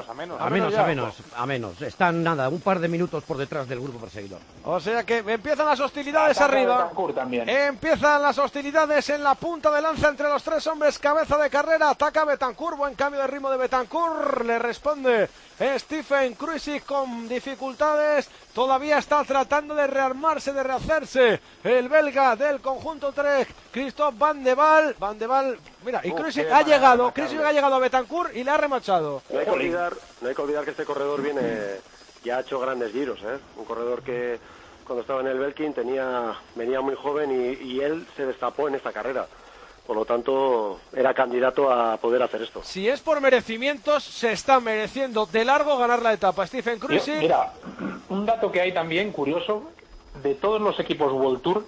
A menos. Están nada, un par de minutos por detrás del grupo perseguidor. O sea que empiezan las hostilidades arriba. Empiezan las hostilidades en la punta de lanza entre los 3 hombres, cabeza de carrera, ataca Betancourt, buen cambio de ritmo de Betancourt, le responde Stephen Kruijswijk con dificultades, todavía está tratando de rearmarse, de rehacerse el belga del conjunto Trek, Christophe Van de Waal, mira, y Kruijswijk ha llegado a Betancourt y le ha remachado. No hay que olvidar que este corredor ya ha hecho grandes giros, un corredor que cuando estaba en el Belkin venía muy joven y él se destapó en esta carrera. Por lo tanto, era candidato a poder hacer esto. Si es por merecimientos, se está mereciendo de largo ganar la etapa. Stephen Kruijswijk. Mira, un dato que hay también curioso, de todos los equipos World Tour,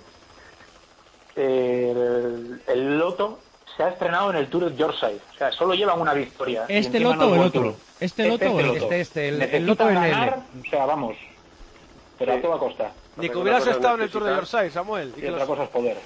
el Lotto se ha estrenado en el Tour de Yorkshire. O sea, solo llevan una victoria. ¿Este Lotto o el otro? El Lotto en el... O sea, vamos, pero a toda costa. Ni que hubieras estado en el Tour de Yorkshire, Samuel. Y otra cosa es poder.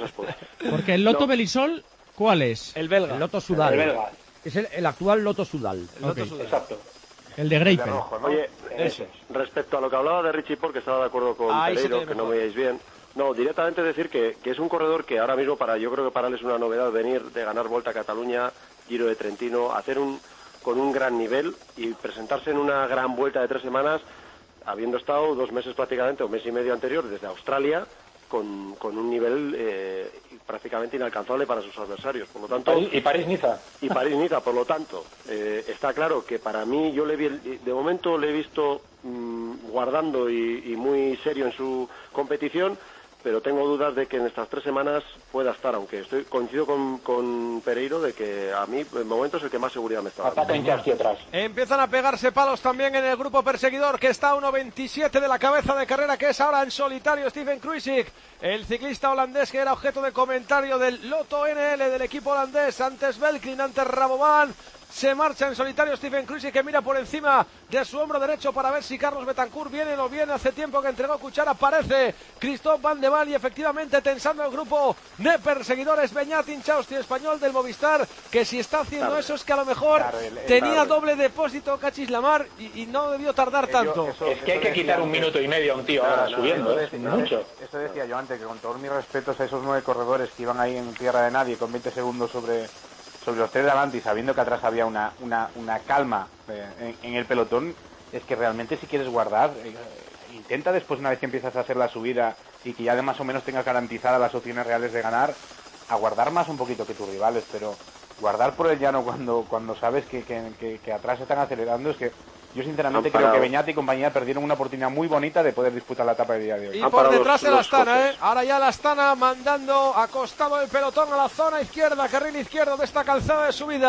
Porque el Lotto Belisol, ¿cuál es? El belga. El Lotto Sudal. El belga. Es el actual Lotto Sudal. Exacto. El de Greipel. ¿no? Oye, respecto a lo que hablaba de Richie Porte, que estaba de acuerdo con Pereiro, que no me veáis bien. No, directamente decir que es un corredor que ahora mismo yo creo que para él es una novedad venir de ganar Vuelta a Cataluña, Giro de Trentino, hacer con un gran nivel y presentarse en una gran vuelta de 3 semanas, habiendo estado 2 meses prácticamente, o mes y medio anterior, desde Australia, con un nivel prácticamente inalcanzable para sus adversarios. Por lo tanto, y París-Niza. Y París-Niza, por lo tanto, está claro que para mí, yo de momento le he visto guardando y muy serio en su competición, pero tengo dudas de que en estas 3 semanas pueda estar, aunque coincido con Pereiro de que a mí, en momento, es el que más seguridad me está dando. Ataca Inchasti atrás. Empiezan a pegarse palos también en el grupo perseguidor, que está a 1:27 de la cabeza de carrera, que es ahora en solitario Stephen Kruijswijk, el ciclista holandés que era objeto de comentario del Lotto NL del equipo holandés, antes Belkin, antes Rabobank. Se marcha en solitario Stephen Kruijswijk, que mira por encima de su hombro derecho para ver si Carlos Betancourt viene o no viene. Hace tiempo que entregó cuchara, aparece Christophe Van de Waal y efectivamente tensando el grupo de perseguidores Beñat Inchausti, español del Movistar, que si está haciendo eso es que a lo mejor tenía doble depósito Cachis Lamar y no debió tardar tanto. Es que hay que quitar 1 minuto y medio a un tío ahora subiendo, mucho. Eso decía yo antes, que con todos mis respetos a esos 9 corredores que iban ahí en tierra de nadie con 20 segundos sobre los 3 de adelante y sabiendo que atrás había una calma en el pelotón, es que realmente si quieres guardar, intenta después, una vez que empiezas a hacer la subida y que ya de más o menos tengas garantizadas las opciones reales de ganar, a guardar más un poquito que tus rivales, pero guardar por el llano cuando sabes que atrás están acelerando, es que yo sinceramente creo que Beñat y compañía perdieron una oportunidad muy bonita de poder disputar la etapa del día de hoy. Y por detrás el Astana, ahora ya el Astana mandando acostado el pelotón a la zona izquierda, carril izquierdo de esta calzada de subida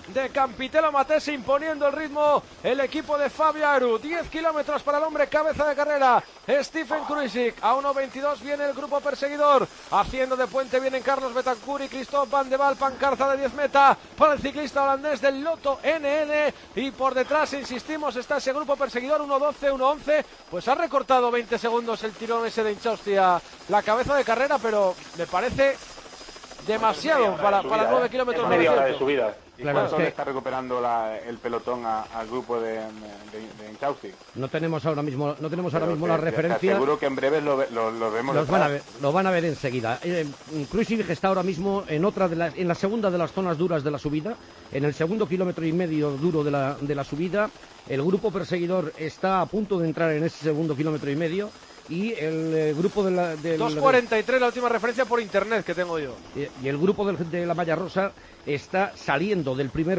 de Campitello Matese, imponiendo el ritmo el equipo de Fabio Aru. 10 kilómetros para el hombre cabeza de carrera, Stephen Kruijswijk. A 1.22 viene el grupo perseguidor, haciendo de puente vienen Carlos Betancur y Christophe Van de Waal. Pancarta de 10 meta para el ciclista holandés del Lotto NN, y por detrás, insistimos, está ese grupo perseguidor, 1.12, 1.11, pues ha recortado 20 segundos el tirón ese de Inchausti a la cabeza de carrera, pero me parece demasiado para 9 kilómetros. Media hora de subida. ¿Y cuánto le está recuperando el pelotón al grupo de Inchausti? No tenemos ahora mismo la referencia. Seguro que en breve lo vemos. Lo van a ver enseguida. Kruijswijk está ahora mismo en la segunda de las zonas duras de la subida, en el segundo kilómetro y medio duro de la subida. El grupo perseguidor está a punto de entrar en ese segundo kilómetro y medio. Y el grupo de 2.43 la última referencia por internet que tengo yo. Y el grupo de la malla rosa está saliendo del primer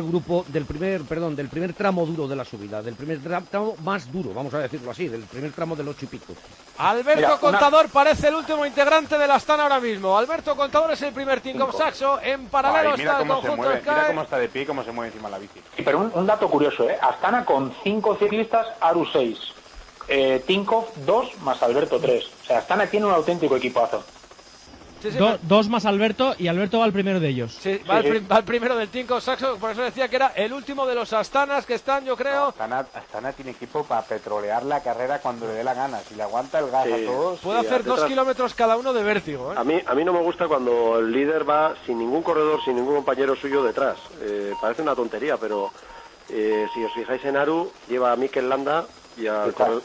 tramo duro de la subida, del primer tramo más duro, vamos a decirlo así, del primer tramo del 8 y pico. Alberto Contador parece el último integrante de la Astana ahora mismo. Alberto Contador es el primer Tinkoff Saxo. En paralelo está el conjunto Sky. Mira cómo está de pie y cómo se mueve encima de la bici. Sí, pero un dato curioso, Astana con 5 ciclistas, Aru 6. Tinkoff 2 más Alberto 3. O sea, Astana tiene un auténtico equipazo. Sí, dos más Alberto, y Alberto va al primero de ellos. Sí, va al primero del Tinkoff Saxo. Por eso decía que era el último de los Astanas que están, yo creo. Astana tiene equipo para petrolear la carrera cuando le dé la gana. Si le aguanta el gas a todos. Puede hacer 2 kilómetros cada uno de vértigo. A mí no me gusta cuando el líder va sin ningún corredor, sin ningún compañero suyo detrás. Parece una tontería, pero si os fijáis en Aru, lleva a Mikel Landa y al corredor.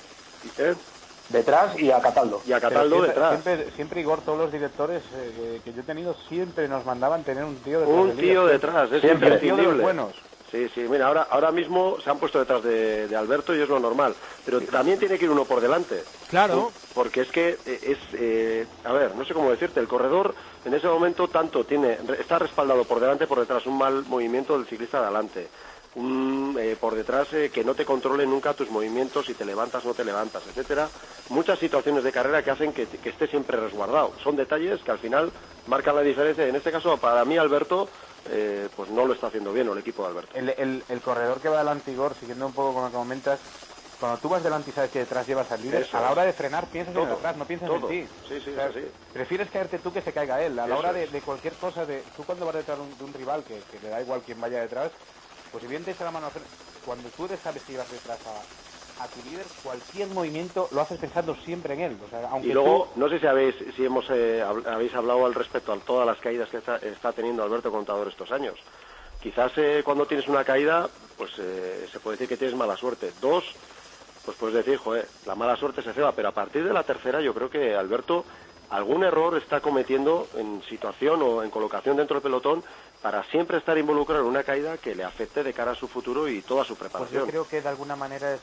Detrás y a Cataldo. Y a Cataldo detrás. Siempre, Igor, todos los directores que yo he tenido siempre nos mandaban tener un tío detrás. Un tío detrás, es siempre tío de los buenos. Sí, mira, ahora mismo se han puesto detrás de Alberto y es lo normal. Pero también tiene que ir uno por delante. Claro. Porque es que a ver, no sé cómo decirte, el corredor en ese momento está respaldado por delante, por detrás, un mal movimiento del ciclista de adelante. Por detrás que no te controle nunca tus movimientos, si te levantas, no te levantas, etcétera. Muchas situaciones de carrera que hacen que esté siempre resguardado. Son detalles que al final marcan la diferencia. En este caso, para mí, Alberto, pues no lo está haciendo bien, o el equipo de Alberto. El corredor que va delante, Igor, siguiendo un poco con lo que comentas, cuando tú vas delante y sabes que detrás llevas al líder, a la hora de frenar piensas en el detrás, no piensas en ti. Sí, o sea, prefieres caerte tú que se caiga él. A la hora de cualquier cosa, tú cuando vas detrás de un rival, que le da igual quién vaya detrás, pues si bien te echa la mano a hacer, cuando tú sabes que ibas detrás a tu líder, cualquier movimiento lo haces pensando siempre en él. O sea, aunque y luego, no sé si habéis hablado al respecto a todas las caídas que está teniendo Alberto Contador estos años. Quizás cuando tienes una caída, pues se puede decir que tienes mala suerte. 2, pues puedes decir, joder, la mala suerte se ceba, pero a partir de la tercera yo creo que Alberto algún error está cometiendo en situación o en colocación dentro del pelotón para siempre estar involucrado en una caída que le afecte de cara a su futuro y toda su preparación. Pues yo creo que de alguna manera es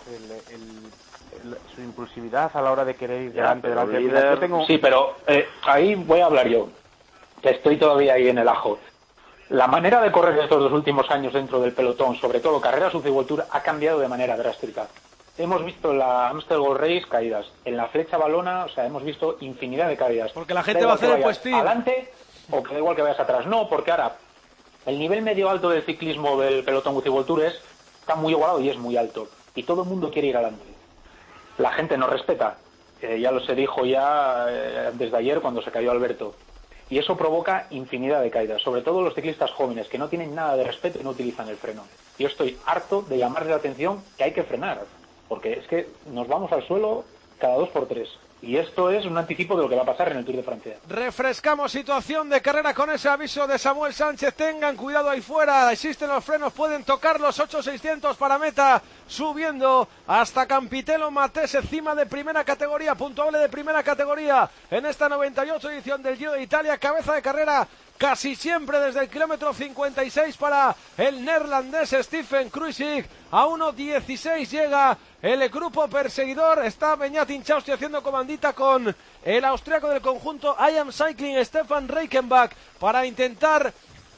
su impulsividad a la hora de querer ir delante. Sí, pero ahí voy a hablar yo, que estoy todavía ahí en el ajo. La manera de correr estos 2 últimos años dentro del pelotón, sobre todo carreras UCI World Tour, ha cambiado de manera drástica. Hemos visto en la Amstel Gold Race caídas, en la Flecha Valona, o sea, hemos visto infinidad de caídas. Porque la gente va a hacer el puestín. Adelante, o que da igual que vayas atrás. No, porque ahora el nivel medio alto del ciclismo del pelotón UCI World Tour está muy igualado y es muy alto. Y todo el mundo quiere ir adelante. La gente no respeta. Ya lo se dijo desde ayer cuando se cayó Alberto. Y eso provoca infinidad de caídas, sobre todo los ciclistas jóvenes, que no tienen nada de respeto y no utilizan el freno. Yo estoy harto de llamarle la atención que hay que frenar, porque es que nos vamos al suelo cada 2 por 3. Y esto es un anticipo de lo que va a pasar en el Tour de Francia. Refrescamos situación de carrera con ese aviso de Samuel Sánchez. Tengan cuidado ahí fuera, existen los frenos, pueden tocar los 8.600 para meta, subiendo hasta Campitello Matese, cima de primera categoría, puntuable de primera categoría en esta 98 edición del Giro de Italia. Cabeza de carrera casi siempre desde el kilómetro 56 para el neerlandés Stephen Kruijswijk. A 1.16 llega el grupo perseguidor. Está Beñat Inchausti haciendo comandita con el austriaco del conjunto I Am Cycling, Stefan Reichenbach, para intentar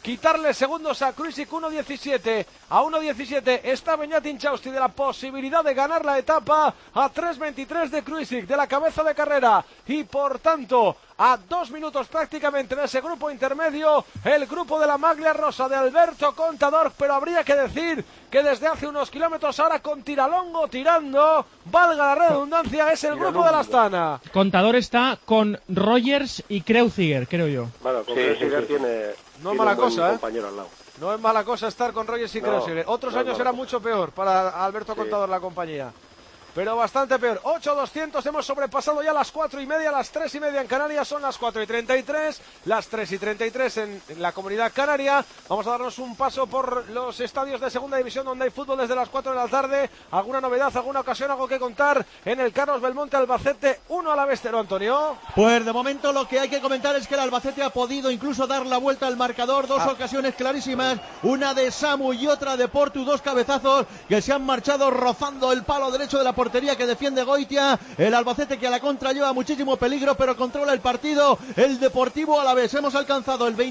quitarle segundos a Kruijsik. 1.17 a 1.17 está Beñat Intxausti de la posibilidad de ganar la etapa, a 3.23 de Kruijsik de la cabeza de carrera, y por tanto a 2 minutos prácticamente de ese grupo intermedio, el grupo de la Maglia Rosa de Alberto Contador. Pero habría que decir que desde hace unos kilómetros, ahora con Tiralongo tirando, valga la redundancia, es el grupo de la Astana. Contador está con Rogers y Kreuziger, creo yo. Bueno, con Kreuziger tiene no es mala cosa, compañero al lado. No es mala cosa estar con Rogers y Kreuziger. Otros años era mucho peor para Alberto Contador la compañía, pero bastante peor. 8.200, hemos sobrepasado ya las 4:30, las 3:30 en Canarias, son las 4:33, las 3:33 en la Comunidad Canaria. Vamos a darnos un paso por los estadios de segunda división donde hay fútbol desde las 4 de la tarde. ¿Alguna novedad, alguna ocasión, algo que contar en el Carlos Belmonte? Albacete 1 Alavés 0, Antonio. Pues de momento lo que hay que comentar es que el Albacete ha podido incluso dar la vuelta al marcador. Dos ocasiones clarísimas, una de Samu y otra de Portu, dos cabezazos que se han marchado rozando el palo derecho de la portería que defiende Goitia. El Albacete, que a la contra lleva muchísimo peligro, pero controla el partido. El Deportivo Alavés, hemos alcanzado el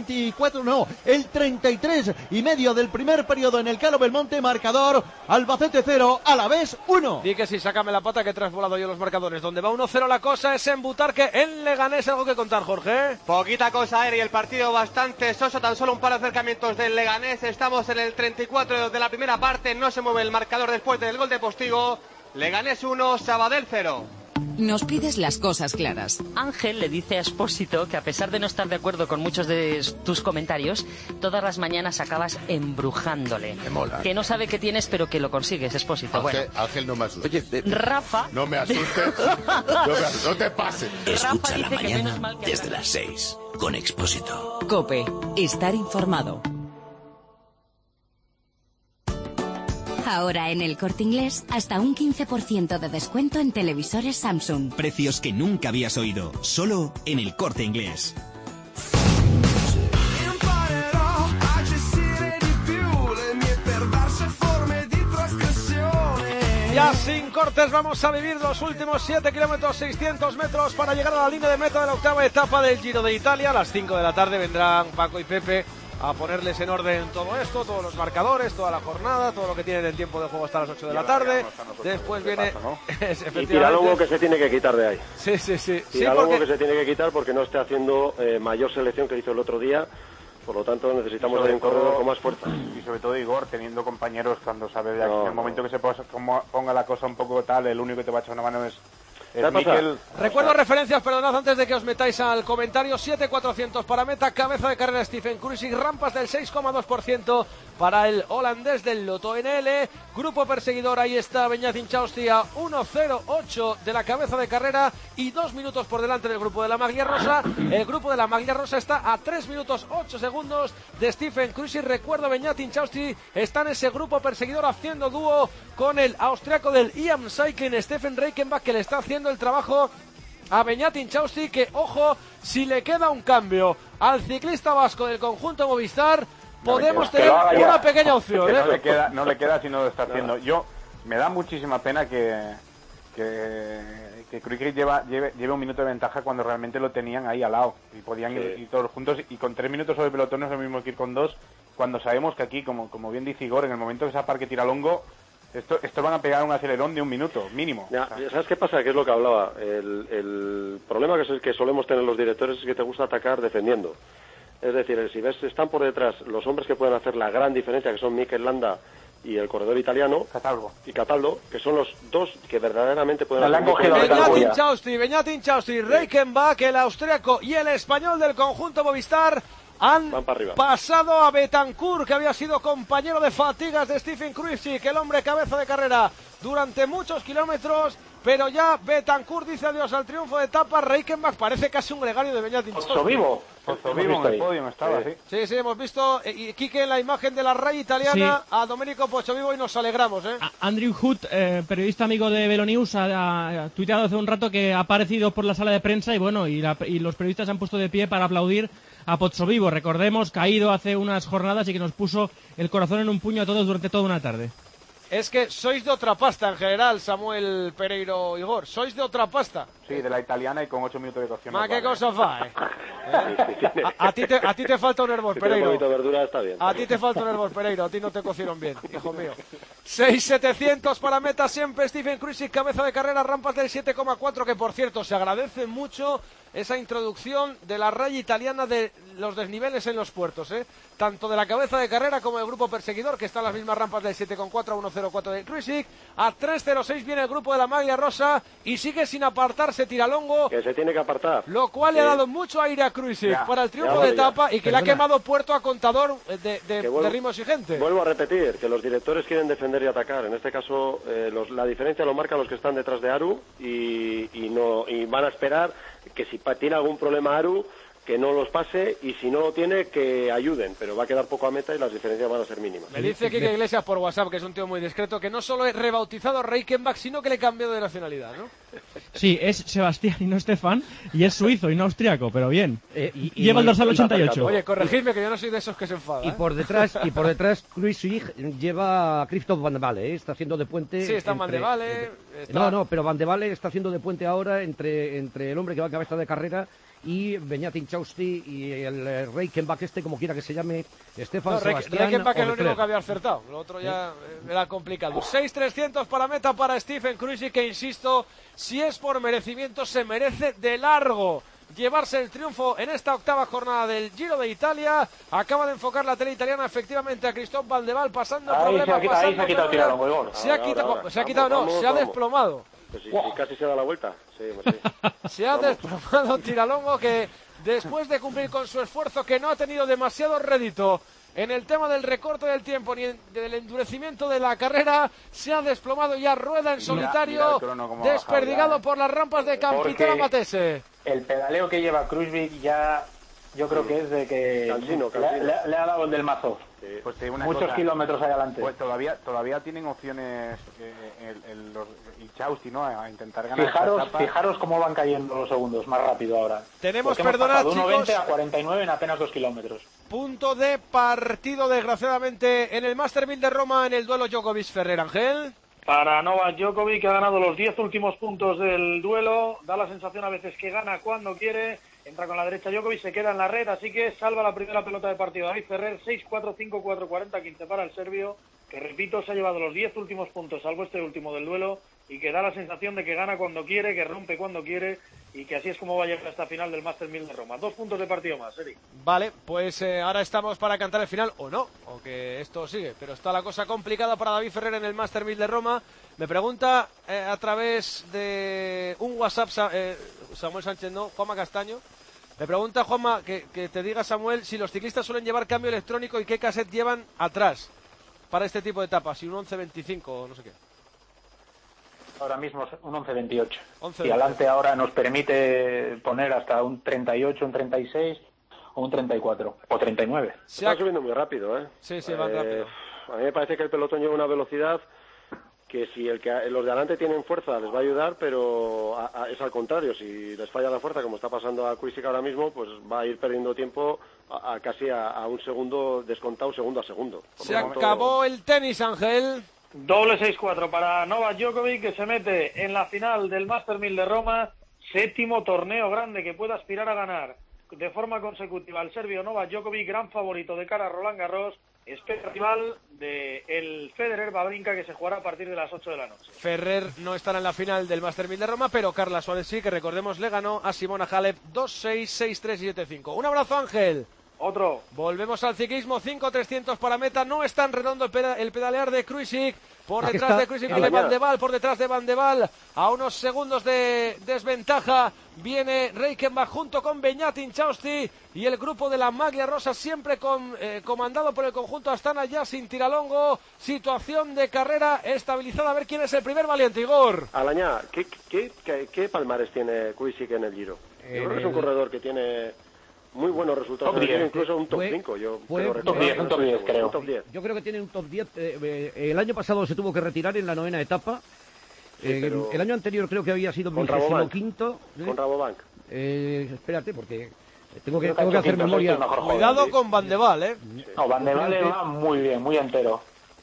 33,5 del primer periodo en el Calo Belmonte. Marcador: Albacete 0, Alavés 1. Di que sí, sácame la pata que te has volado yo los marcadores. Donde va 1-0 la cosa es en Butarque, en Leganés. ¿Algo que contar, Jorge? Poquita cosa era y el partido bastante soso, tan solo un par de acercamientos del Leganés. Estamos en el 34 de la primera parte, no se mueve el marcador después del gol de Postigo. Leganés 1, Sabadell 0. Nos pides las cosas claras. Ángel le dice a Expósito que, a pesar de no estar de acuerdo con muchos de tus comentarios, todas las mañanas acabas embrujándole. Me mola. Que no sabe qué tienes, pero que lo consigues, Expósito. Ángel, no me asustes. Oye, Rafa... No me asustes. No te pases. Escucha la mañana desde las 6 con Expósito. COPE. Estar informado. Ahora en El Corte Inglés, hasta un 15% de descuento en televisores Samsung. Precios que nunca habías oído, solo en El Corte Inglés. Ya sin cortes vamos a vivir los últimos 7 kilómetros, 600 metros para llegar a la línea de meta de la octava etapa del Giro de Italia. A las 5 de la tarde vendrán Paco y Pepe a ponerles en orden todo esto, todos los marcadores, toda la jornada, todo lo que tienen en tiempo de juego hasta las 8 de la tarde. Después viene... Y Tiralongo, que se tiene que quitar de ahí. Sí. Tiralongo, que se tiene que quitar porque no está haciendo mayor selección que hizo el otro día. Por lo tanto, necesitamos de un corredor con más fuerza. Y sobre todo Igor, teniendo compañeros, cuando sabe de aquí, en el momento que se ponga la cosa un poco tal, el único que te va a echar una mano es Miquel. Recuerdo referencias, perdonad antes de que os metáis al comentario. 7.400 para meta, cabeza de carrera Stephen Kruijsik, rampas del 6,2% para el holandés del Lotto NL. Grupo perseguidor, ahí está Beñat Intxausti a 1.08 de la cabeza de carrera y 2 minutos por delante del grupo de la Maglia Rosa. El grupo de la Maglia Rosa está a 3 minutos 8 segundos de Stephen Kruijsik. Recuerdo, Beñat Intxausti está en ese grupo perseguidor haciendo dúo con el austriaco del IAM Cycling, Stefan Reichenbach, que le está haciendo el trabajo a Beñat Intxausti, que, ojo, si le queda un cambio al ciclista vasco del conjunto Movistar, podemos tener una pequeña opción. No le queda si no lo está haciendo. Me da muchísima pena que Kruijsik lleve un minuto de ventaja cuando realmente lo tenían ahí al lado y podían ir todos juntos, y con 3 minutos sobre pelotón no es lo mismo que ir con 2, cuando sabemos que aquí, como bien dice Igor, en el momento que se aparque Tiralongo, esto van a pegar un acelerón de 1 minuto, mínimo. ¿Sabes qué pasa? Que es lo que hablaba. El problema que es el que solemos tener los directores es que te gusta atacar defendiendo. Es decir, si ves, están por detrás los hombres que pueden hacer la gran diferencia, que son Mikel Landa y el corredor italiano, Cataldo, que son los dos que verdaderamente pueden hacer. Beñat Intxausti, Reichenbach, el austriaco y el español del conjunto Movistar han pasado a Betancourt, que había sido compañero de fatigas de Stephen Kruijsik, el hombre cabeza de carrera durante muchos kilómetros, pero ya Betancourt dice adiós al triunfo de etapa. Reichenbach parece casi un gregario de Beñat Intxausti. Pozzobimo en el podio estaba, sí, hemos visto, Quique, en la imagen de la raya italiana, a Domenico Pozzovivo, y nos alegramos. Andrew Hood, periodista amigo de Velonews, ha tuiteado hace un rato que ha aparecido por la sala de prensa y los periodistas se han puesto de pie para aplaudir a Pozzovivo. Recordemos, caído hace unas jornadas y que nos puso el corazón en un puño a todos durante toda una tarde. Es que sois de otra pasta en general, Samuel, Pereiro, Igor. Sois de otra pasta. Sí, de la italiana y con 8 minutos de cocción. ¿Qué cosa fa, A ti te falta un hervor, Pereiro. Un poquito de verdura está bien. A ti te falta un hervor, Pereiro. A ti no te cocieron bien, hijo mío. 6.700 para meta siempre. Stephen Kruijsik, cabeza de carrera, rampas del 7,4, que por cierto se agradece mucho esa introducción de la raya italiana de los desniveles en los puertos, tanto de la cabeza de carrera como del grupo perseguidor, que están las mismas rampas del 7,4 a 1,04 de Kruijsik. A 3,06 viene el grupo de la Maglia Rosa y sigue sin apartarse Tiralongo, que se tiene que apartar, lo cual le ha dado mucho aire a Kruijsik para el triunfo de etapa y que le ha quemado puerto a contador de ritmo exigente. Vuelvo a repetir que los directores quieren defender y atacar. En este caso la diferencia lo marcan los que están detrás de Aru y van a esperar que si tiene algún problema Aru, que no los pase, y si no lo tiene, que ayuden, pero va a quedar poco a meta y las diferencias van a ser mínimas. Me dice Quique Iglesias por WhatsApp, que es un tío muy discreto, que no solo es rebautizado Reichenbach, sino que le cambió de nacionalidad, ¿no? Sí, es Sebastián y no Stefan, y es suizo y no austriaco, pero bien. Lleva el dorsal 88. Oye, corregidme, que yo no soy de esos que se enfadan. Y por detrás Kruijsik lleva a Christoph Van de Walle, está haciendo de puente. Sí, está Van de Walle. No, pero Van de Walle está haciendo de puente ahora entre el hombre que va a cabeza de carrera y Beñat Chausti y el Reichenbach como quiera que se llame, Stefan Sebastián. Reichenbach es el único que había acertado, lo otro ya era complicado. 6.300 para meta para Stephen Kruijsik, que insisto, si es por merecimiento, se merece de largo llevarse el triunfo en esta octava jornada del Giro de Italia. Acaba de enfocar la tele italiana efectivamente a Christophe Van de Walle, pasando problemas. Ahí se ha quitado Tiralongo. Se ha quitado, se ha desplomado. Pues sí, casi se da la vuelta. Sí, pues sí. Se ha desplomado Tiralongo, que después de cumplir con su esfuerzo, que no ha tenido demasiado rédito en el tema del recorte del tiempo ni del endurecimiento de la carrera, se ha desplomado ya, rueda en solitario, desperdigado por las rampas de Campitella Matese. El pedaleo que lleva Kruijsik ya, yo creo que es de que Cansino. Le ha dado el del mazo. Sí. Pues muchos kilómetros adelante. Pues todavía tienen opciones y Chausti, ¿no? A intentar ganar. Fijaros cómo van cayendo los segundos más rápido ahora. Tenemos, perdonad, chicos, de 1.20 a 49 en apenas 2 kilómetros. Punto de partido, desgraciadamente, en el Master 1000 de Roma, en el duelo Djokovic-Ferrer. Ángel. Para Novak Djokovic, que ha ganado los 10 últimos puntos del duelo, da la sensación a veces que gana cuando quiere, entra con la derecha Djokovic, se queda en la red, así que salva la primera pelota de partido. David Ferrer, 6-4, 5-4, 40-15 para el serbio, que repito, se ha llevado los 10 últimos puntos, salvo este último del duelo, y que da la sensación de que gana cuando quiere, que rompe cuando quiere, y que así es como va a llegar a esta final del Master 1000 de Roma. 2 puntos de partido más, Eric. Vale, pues ahora estamos para cantar el final, o no, o que esto sigue, pero está la cosa complicada para David Ferrer en el Master 1000 de Roma. Me pregunta a través de un WhatsApp Samuel Sánchez, no, Juanma Castaño. Me pregunta Juanma que te diga, Samuel, si los ciclistas suelen llevar cambio electrónico y qué cassette llevan atrás para este tipo de etapas, si un 11.25 o no sé qué. Ahora mismo es un 11.28. Y adelante ahora nos permite poner hasta un 38, un 36 o un 34 o 39. Se está subiendo muy rápido, ¿eh? Sí, van rápido. A mí me parece que el pelotón lleva una velocidad que si los de adelante tienen fuerza les va a ayudar, pero es al contrario. Si les falla la fuerza, como está pasando a Kruijsik ahora mismo, pues va a ir perdiendo tiempo casi a un segundo descontado, segundo a segundo. Se acabó el tenis, Ángel. Doble 6-4 para Novak Djokovic, que se mete en la final del Master 1000 de Roma, 7º torneo grande que puede aspirar a ganar de forma consecutiva. El serbio Novak Djokovic, gran favorito de cara a Roland Garros, espera rival del Federer Wawrinka, que se jugará a partir de las 8 de la noche. Ferrer no estará en la final del Master 1000 de Roma, pero Carla Suárez sí, que recordemos le ganó a Simona Halep 2-6, 6-3 y 7-5. Un abrazo, Ángel. Otro. Volvemos al ciclismo, 5.300 para meta. No es tan redondo el pedalear de Kruijsik. Por detrás de Kruijsik viene Van de Walle, por detrás de Van de Walle. A unos segundos de desventaja viene Reichenbach junto con Beñat Chausti y el grupo de la Maglia Rosa, siempre comandado por el conjunto Astana, ya sin Tiralongo. Situación de carrera estabilizada. A ver quién es el primer valiente, Igor. Alañá, ¿qué palmares tiene Kruijsik en el Giro? Yo creo que es un corredor que tiene muy buenos resultados, incluso un top 5. Un top 10, creo. Yo creo que tiene un top 10. El año pasado se tuvo que retirar en la 9ª etapa. El año anterior creo que había sido 25º. Con Rabobank. Espérate, porque tengo que hacer memoria. Cuidado con Van de Walle, No, Van de Walle va muy bien, muy entero.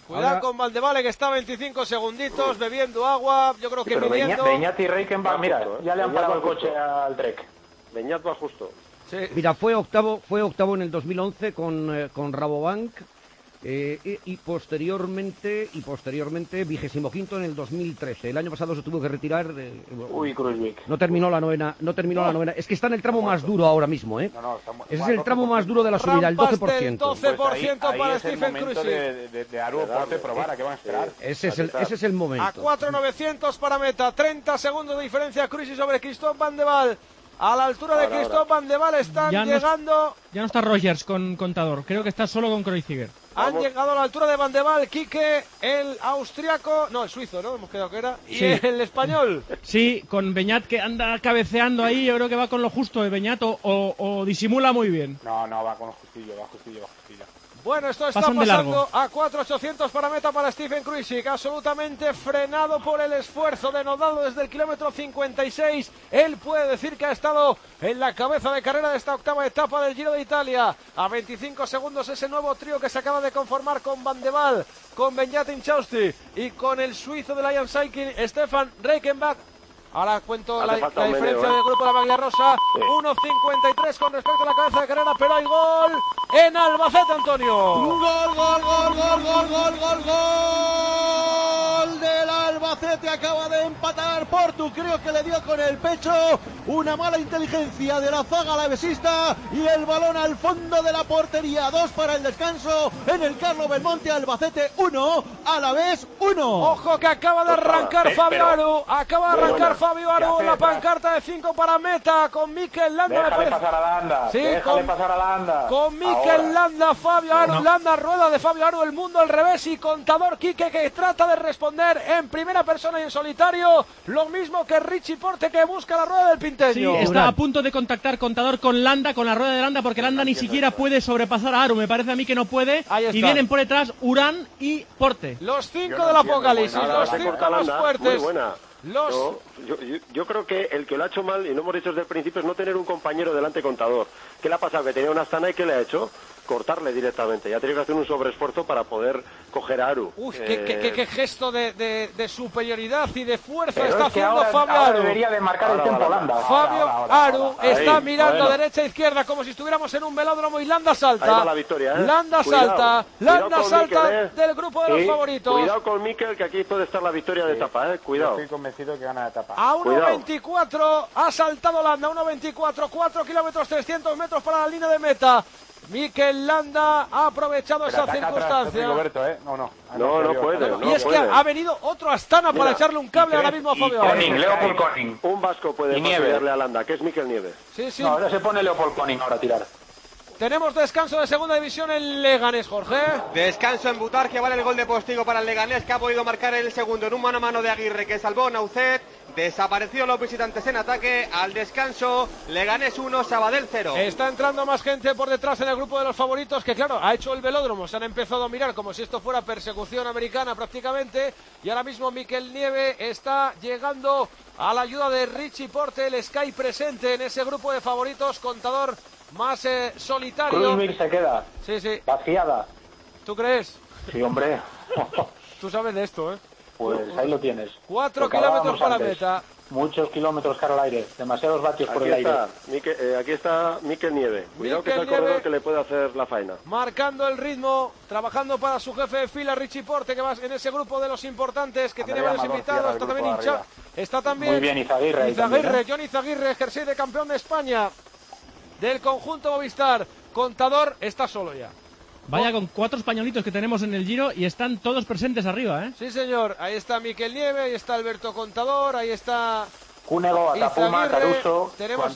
Cuidado Ahora... con Valdevale, que está 25 segunditos, bebiendo agua, yo creo que pero midiendo... Beñat y Reichenbach, mira, ya le han parado el coche al Trek. Beñat va justo. Sí. Mira, fue octavo en el 2011 con Rabobank y posteriormente 25º en el 2013. El año pasado se tuvo que retirar. Kruijswijk. No terminó la novena. Es que está en el tramo más duro ahora mismo, ¿eh? Ese es el tramo más duro de la subida, el 12%. 12% Pues para es el Stephen momento Kruijswijk. de Aru Porte probar, ¿a qué van a esperar? Ese es el momento. A 4.900 para meta, 30 segundos de diferencia Kruijswijk sobre Christophe Van de Waal. A la altura de Christophe Van de Waal están llegando... Ya no está Rogers con contador, creo que está solo con Kreuziger. Han llegado a la altura de Van de Waal, Quique, el austriaco, no, el suizo, ¿no? Hemos quedado que era, y el español. Sí, con Beñat que anda cabeceando ahí, yo creo que va con lo justo de Beñat o disimula muy bien. No, va con lo justillo, va justillo. Bueno, esto está Pasan de pasando largo. a 4.800 para meta para Stephen Kruijswijk, absolutamente frenado por el esfuerzo denodado desde el kilómetro 56. Él puede decir que ha estado en la cabeza de carrera de esta octava etapa del Giro de Italia. A 25 segundos ese nuevo trío que se acaba de conformar con Van de Waal, con Beñat Inchausti y con el suizo de Lion Cycling, Stefan Reichenbach. Ahora cuento la diferencia del grupo de la maglia rosa. 1.53 con respecto a la cabeza de carrera, pero hay gol en Albacete, Antonio. Gol del Albacete. Acaba de empatar Portu, creo que le dio con el pecho. Una mala inteligencia de la zaga alavesista y el balón al fondo de la portería. 2 para el descanso en el Carlo Belmonte. Albacete 1, Alavés 1. Ojo que acaba de arrancar Fabio Aru. Fabio Aru, la pancarta de 5 para meta con Mikel Landa. Déjale pasar a Landa. Sí, pasar a Landa. Con Mikel Landa, Fabio Aru, Landa, rueda de Fabio Aru, el mundo al revés y contador Quique que trata de responder en primera persona y en solitario. Lo mismo que Richie Porte que busca la rueda del Pinteño. Sí, está a punto de contactar contador con Landa, con la rueda de Landa, porque Landa ni siquiera puede sobrepasar a Aru. Me parece a mí que no puede. Y vienen por detrás Urán y Porte. Los 5 del apocalipsis, los 5 más fuertes. Muy buena. Yo creo que el que lo ha hecho mal, y no hemos dicho desde el principio, es no tener un compañero delante contador. ¿Qué le ha pasado? Que tenía una Astana y ¿qué le ha hecho? Cortarle directamente. Ya tiene que hacer un sobreesfuerzo para poder coger a Aru. Qué gesto de superioridad y de fuerza pero está haciendo Fabio Aru. Debería de marcar el tiempo Landa. Fabio Aru está mirando derecha e izquierda como si estuviéramos en un velódromo y Landa salta. Ahí va la victoria, ¿eh? Landa salta Mikel, del grupo de los favoritos. Cuidado con Mikel, que aquí puede estar la victoria de etapa, ¿eh? Cuidado. Yo estoy convencido que gana la etapa. A 1.24 ha saltado Landa, 1.24, 4 kilómetros 300 metros para la línea de meta. Mikel Landa ha aprovechado esa circunstancia. No puede. Y es que ha venido otro Astana para echarle un cable ahora mismo a Fabio Aru. Leopold Koning. Un vasco puede fastidiarle a Landa, que es Mikel Nieve. Sí. No, ahora se pone Leopold Koning ahora a tirar. Tenemos descanso de segunda división en Leganés, Jorge. Descanso en Butarque, vale el gol de Postigo para el Leganés, que ha podido marcar el segundo en un mano a mano de Aguirre, que salvó Naucet. Desapareció los visitantes en ataque. Al descanso, Leganés 1, Sabadell 0. Está entrando más gente por detrás en el grupo de los favoritos, que claro, ha hecho el velódromo. Se han empezado a mirar como si esto fuera persecución americana prácticamente. Y ahora mismo Mikel Nieve está llegando a la ayuda de Richie Porte, el Sky presente en ese grupo de favoritos. Contador más solitario. Kruijswijk se queda. Sí. Vaciada. ¿Tú crees? Sí, hombre. Tú sabes de esto, ¿eh? Pues ahí lo tienes. 4 kilómetros para meta. Muchos kilómetros cara al aire. Demasiados vatios por el aire. Aquí está Mikel Nieve. Cuidado que es el corredor que le puede hacer la faena. Marcando el ritmo, trabajando para su jefe de fila, Richie Porte, que va en ese grupo de los importantes, que tiene varios invitados. Está también hinchado. Está también muy bien Izaguirre. Johnny Izaguirre, jersey de campeón de España del conjunto Movistar. Contador está solo ya. Vaya con 4 españolitos que tenemos en el Giro y están todos presentes arriba, ¿eh? Sí, señor. Ahí está Mikel Nieve, ahí está Alberto Contador, ahí está Cúnego, Atapuma, Caruso.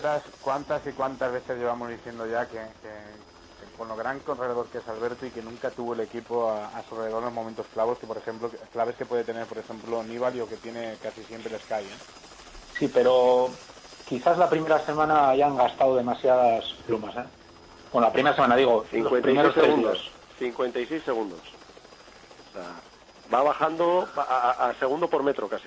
¿Cuántas veces llevamos diciendo ya que con lo gran corredor que es Alberto y que nunca tuvo el equipo a su alrededor en los momentos claves que puede tener, por ejemplo, Nibali o que tiene casi siempre el Sky, ¿eh? Sí, pero quizás la primera semana hayan gastado demasiadas plumas, ¿eh? Bueno, la primera semana digo, 56 segundos. 56 segundos. O sea, va bajando a segundo por metro casi.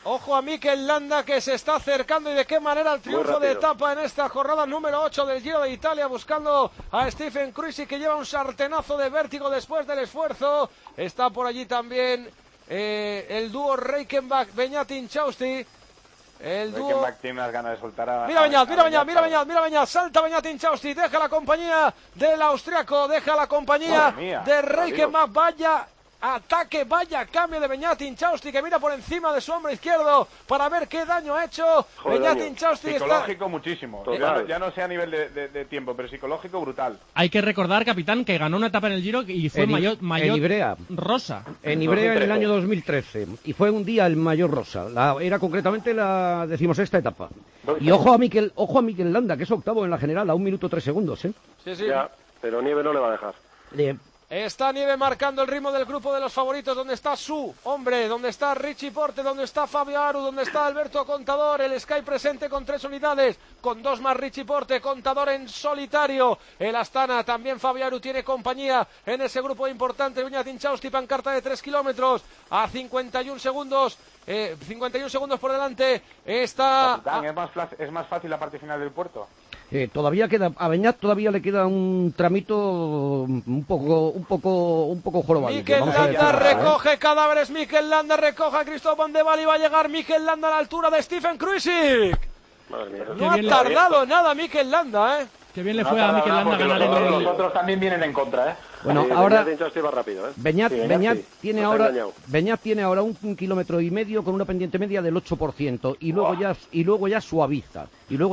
Ojo a Mikel Landa, que se está acercando, y de qué manera el triunfo de etapa en esta jornada número 8 del Giro de Italia, buscando a Stephen Kruijsík, que lleva un sartenazo de vértigo después del esfuerzo. Está por allí también el dúo Reichenbach-Beñat-Inchausti. El dúo... Reichenbach tiene unas ganas de soltar a... Mira Beñat, salta Beñat-Inchausti, deja la compañía del austriaco, deja la compañía de Reichenbach, vaya ataque, vaya cambio de Beñat-Inchausti, que mira por encima de su hombro izquierdo para ver qué daño ha hecho. Beñat-Inchausti está... Psicológico muchísimo, ya no sea a nivel de tiempo, pero psicológico brutal. Hay que recordar, capitán, que ganó una etapa en el Giro y fue maillot Ivrea. rosa. En Ivrea en el año 2013, y fue un día el maillot rosa, era concretamente la 16ª etapa. Y ojo a Mikel Landa, que es octavo en la general, a 1 minuto 3 segundos. Sí. Ya, pero Nieve no le va a dejar. Está Nieve marcando el ritmo del grupo de los favoritos, donde está su hombre, donde está Richie Porte, donde está Fabio Aru, donde está Alberto Contador, el Sky presente con 3 unidades, con 2 más Richie Porte, Contador en solitario, el Astana, también Fabio Aru tiene compañía en ese grupo importante, Beñat-Inchausti, pancarta de 3 kilómetros, a 51 segundos por delante, está... ¿Es más fácil la parte final del puerto? Todavía queda, a Beñat todavía le queda un tramito un poco jorobado. Mikel Landa recoge cadáveres, Mikel Landa recoge a Christophe Van de Waal y va a llegar Mikel Landa a la altura de Stephen Kruijsík. No ha tardado nada Mikel Landa, Qué bien le fue a Mikel Landa ganar los otros también vienen en contra, Bueno, ahora Beñat tiene ahora 1,5 kilómetros con una pendiente media del 8%, y luego ya suaviza.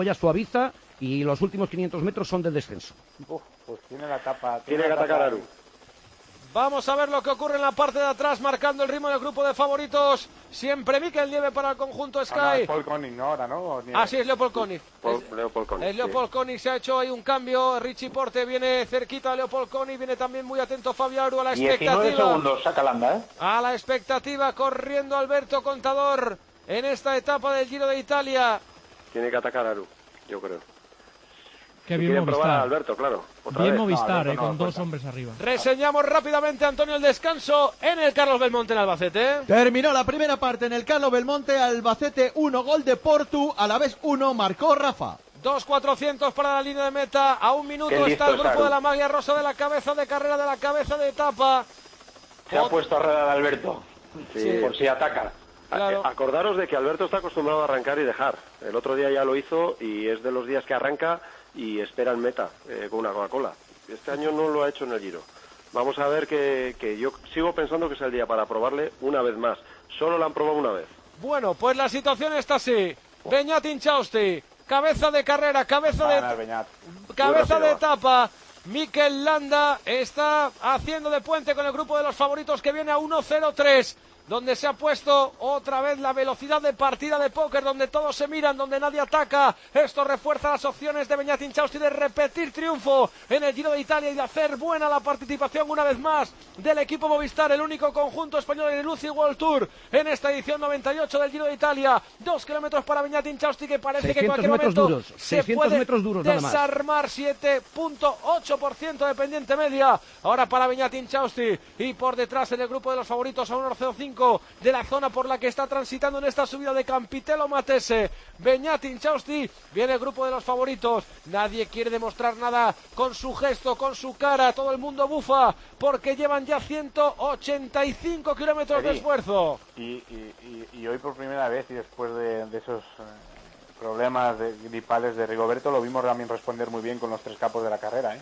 Y los últimos 500 metros son de descenso. Pues tiene la etapa. Tiene que atacar a Aru. Vamos a ver lo que ocurre en la parte de atrás, marcando el ritmo del grupo de favoritos. Siempre Mikel Nieve para el conjunto Sky. Es Paul Koenig, ¿no? Ahora, ¿no? Sí, es Leopold Koenig. Leopold Koenig, se ha hecho ahí un cambio. Richie Porte viene cerquita a Leopold Koenig. Viene también muy atento Fabio Aru a la expectativa. 19 segundos, saca Landa, A la expectativa, corriendo Alberto Contador en esta etapa del Giro de Italia. Tiene que atacar a Aru, yo creo. Qué bien Movistar. Probar a Alberto, claro. Bien Movistar, con 2 hombres arriba. Reseñamos rápidamente, Antonio, el descanso en el Carlos Belmonte en Albacete. Terminó la primera parte en el Carlos Belmonte, Albacete 1, gol de Portu, Alavés 1, marcó Rafa. 2.400 para la línea de meta, a 1 minuto está el grupo de la Maglia Rosa de la cabeza de carrera, de la cabeza de etapa. Se ha puesto a rueda de Alberto, por si ataca. Claro. Acordaros de que Alberto está acostumbrado a arrancar y dejar. El otro día ya lo hizo y es de los días que arranca y espera en meta con una Coca-Cola. Este año no lo ha hecho en el Giro. Vamos a ver que yo sigo pensando que es el día para probarle una vez más. Solo la han probado una vez. Bueno, pues la situación está así. Beñat-Inchausti, cabeza de carrera, cabeza de etapa. Mikel Landa está haciendo de puente con el grupo de los favoritos, que viene a 1.03. Donde se ha puesto otra vez la velocidad de partida de póker, donde todos se miran, donde nadie ataca. Esto refuerza las opciones de Beñat-Inchausti de repetir triunfo en el Giro de Italia y de hacer buena la participación una vez más del equipo Movistar, el único conjunto español en el UCI World Tour en esta edición 98 del Giro de Italia. 2 kilómetros para Beñat-Inchausti, que parece que en cualquier momento se puede desarmar. 7.8% de pendiente media ahora para Beñat-Inchausti, y por detrás en el grupo de los favoritos a 1.05 de la zona por la que está transitando en esta subida de Campitello Matese. Beñat-Inchausti, viene el grupo de los favoritos. Nadie quiere demostrar nada con su gesto, con su cara. Todo el mundo bufa porque llevan ya 185 kilómetros de esfuerzo. Y hoy por primera vez, y después de esos problemas gripales de Rigoberto, lo vimos también responder muy bien con los 3 capos de la carrera,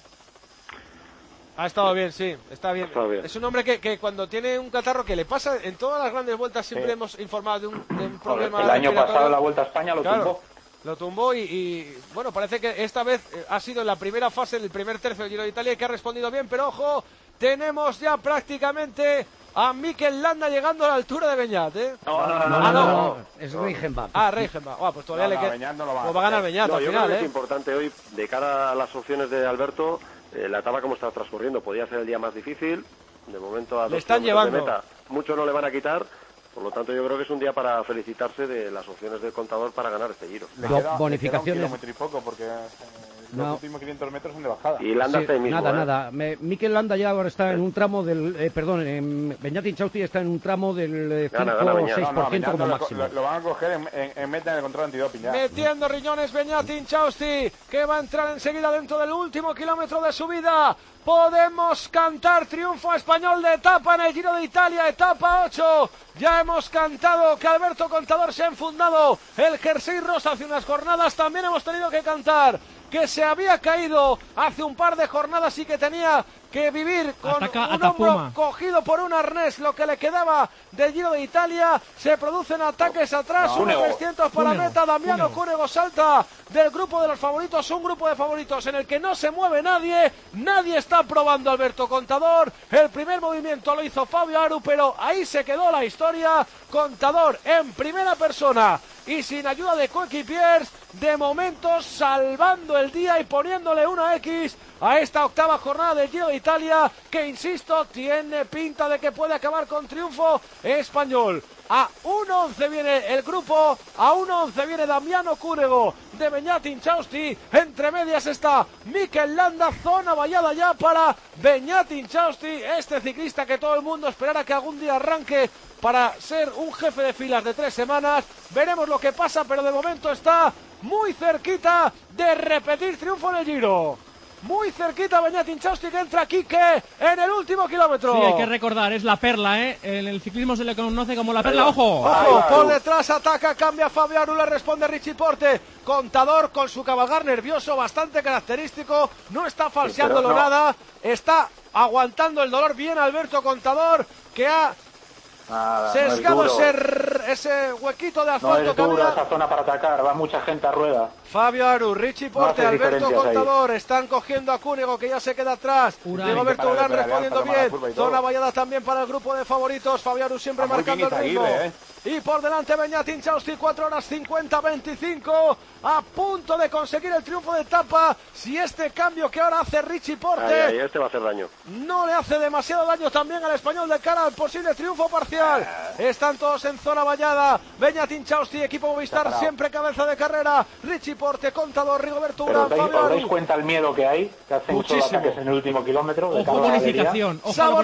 Ha estado bien, sí, está bien. Es un hombre que cuando tiene un catarro, que le pasa en todas las grandes vueltas, siempre hemos informado de un problema. El año pasado la Vuelta a España tumbó. Lo tumbó y bueno, parece que esta vez ha sido en la primera fase, del primer tercio del Giro de Italia, y que ha respondido bien, pero ojo, tenemos ya prácticamente a Mikel Landa llegando a la altura de Beñat, No, es Reichenbach. Reichenbach. Pues todavía le queda. Beñat no lo va a ganar Beñat al yo final, creo que es importante hoy, de cara a las opciones de Alberto, la etapa como está transcurriendo. Podía ser el día más difícil, de momento a 2 le están kilómetros llevando de meta. Mucho no le van a quitar, por lo tanto yo creo que es un día para felicitarse de las opciones del Contador para ganar este Giro. Bonificaciones. Un kilómetro y poco, porque los últimos 500 metros son de bajada. Y Landa Sí, está ahí mismo. nada. Mikel Landa ya ahora está en un tramo del... Beñat Inchausti está en un tramo del 5 o 6% como máximo. Lo van a coger en meta en el control antidoping ya. Metiendo riñones Beñat Inchausti, que va a entrar enseguida dentro del último kilómetro de su vida. Podemos cantar triunfo español de etapa en el Giro de Italia, etapa 8. Ya hemos cantado que Alberto Contador se ha enfundado el jersey rosa hace unas jornadas. También hemos tenido que cantar que se había caído hace un par de jornadas y que tenía que vivir con un hombro cogido por un arnés, lo que le quedaba del Giro de Italia. Se producen ataques atrás, unos 300 para meta. Damiano Cunego salta del grupo de los favoritos, un grupo de favoritos en el que no se mueve nadie está probando a Alberto Contador. El primer movimiento lo hizo Fabio Aru, pero ahí se quedó la historia. Contador en primera persona y sin ayuda de coequipiers, de momento salvando el día y poniéndole una X a esta octava jornada del Giro de Italia, que insisto, tiene pinta de que puede acabar con triunfo español. A 1.11 viene el grupo, a 1.11 viene Damiano Cunego de Beñat Inchausti, entre medias está Mikel Landa, zona vallada ya para Beñat Inchausti, este ciclista que todo el mundo esperara que algún día arranque para ser un jefe de filas de 3 semanas. Veremos lo que pasa, pero de momento está muy cerquita de repetir triunfo en el Giro. Muy cerquita Beñat Inchausti, que entra Quique en el último kilómetro. Sí, hay que recordar, es la perla, ¿eh? En el ciclismo se le conoce como la perla. ¡Ojo! ¡Ojo! Por detrás ataca, cambia Fabio Aru, le responde Richie Porte. Contador con su cabalgar nervioso, bastante característico. No está falseándolo nada. Está aguantando el dolor bien Alberto Contador, que ha sesgado ese huequito de asfalto. No es dura esa zona para atacar, va mucha gente a rueda. Fabio Aru, Richie Porte, Alberto Contador, están cogiendo a Cunego, que ya se queda atrás. Rigoberto Urán respondiendo bien. Zona vallada también para el grupo de favoritos. Fabio Aru siempre marcando el ritmo. Y por delante Beñat Inchausti, 4 horas 50-25, a punto de conseguir el triunfo de etapa. Si este cambio que ahora hace Richie Porte este va a hacer daño, no le hace demasiado daño también al español de cara al posible triunfo parcial. Están todos en zona vallada. Beñat Inchausti, equipo Movistar, siempre cabeza de carrera. Richie Porte, Contador, Rigoberto Urán, Fabio Aru. ¿Os dais cuenta el miedo que hay? Que hacen solo ataques en el último kilómetro. Ojo bonificación.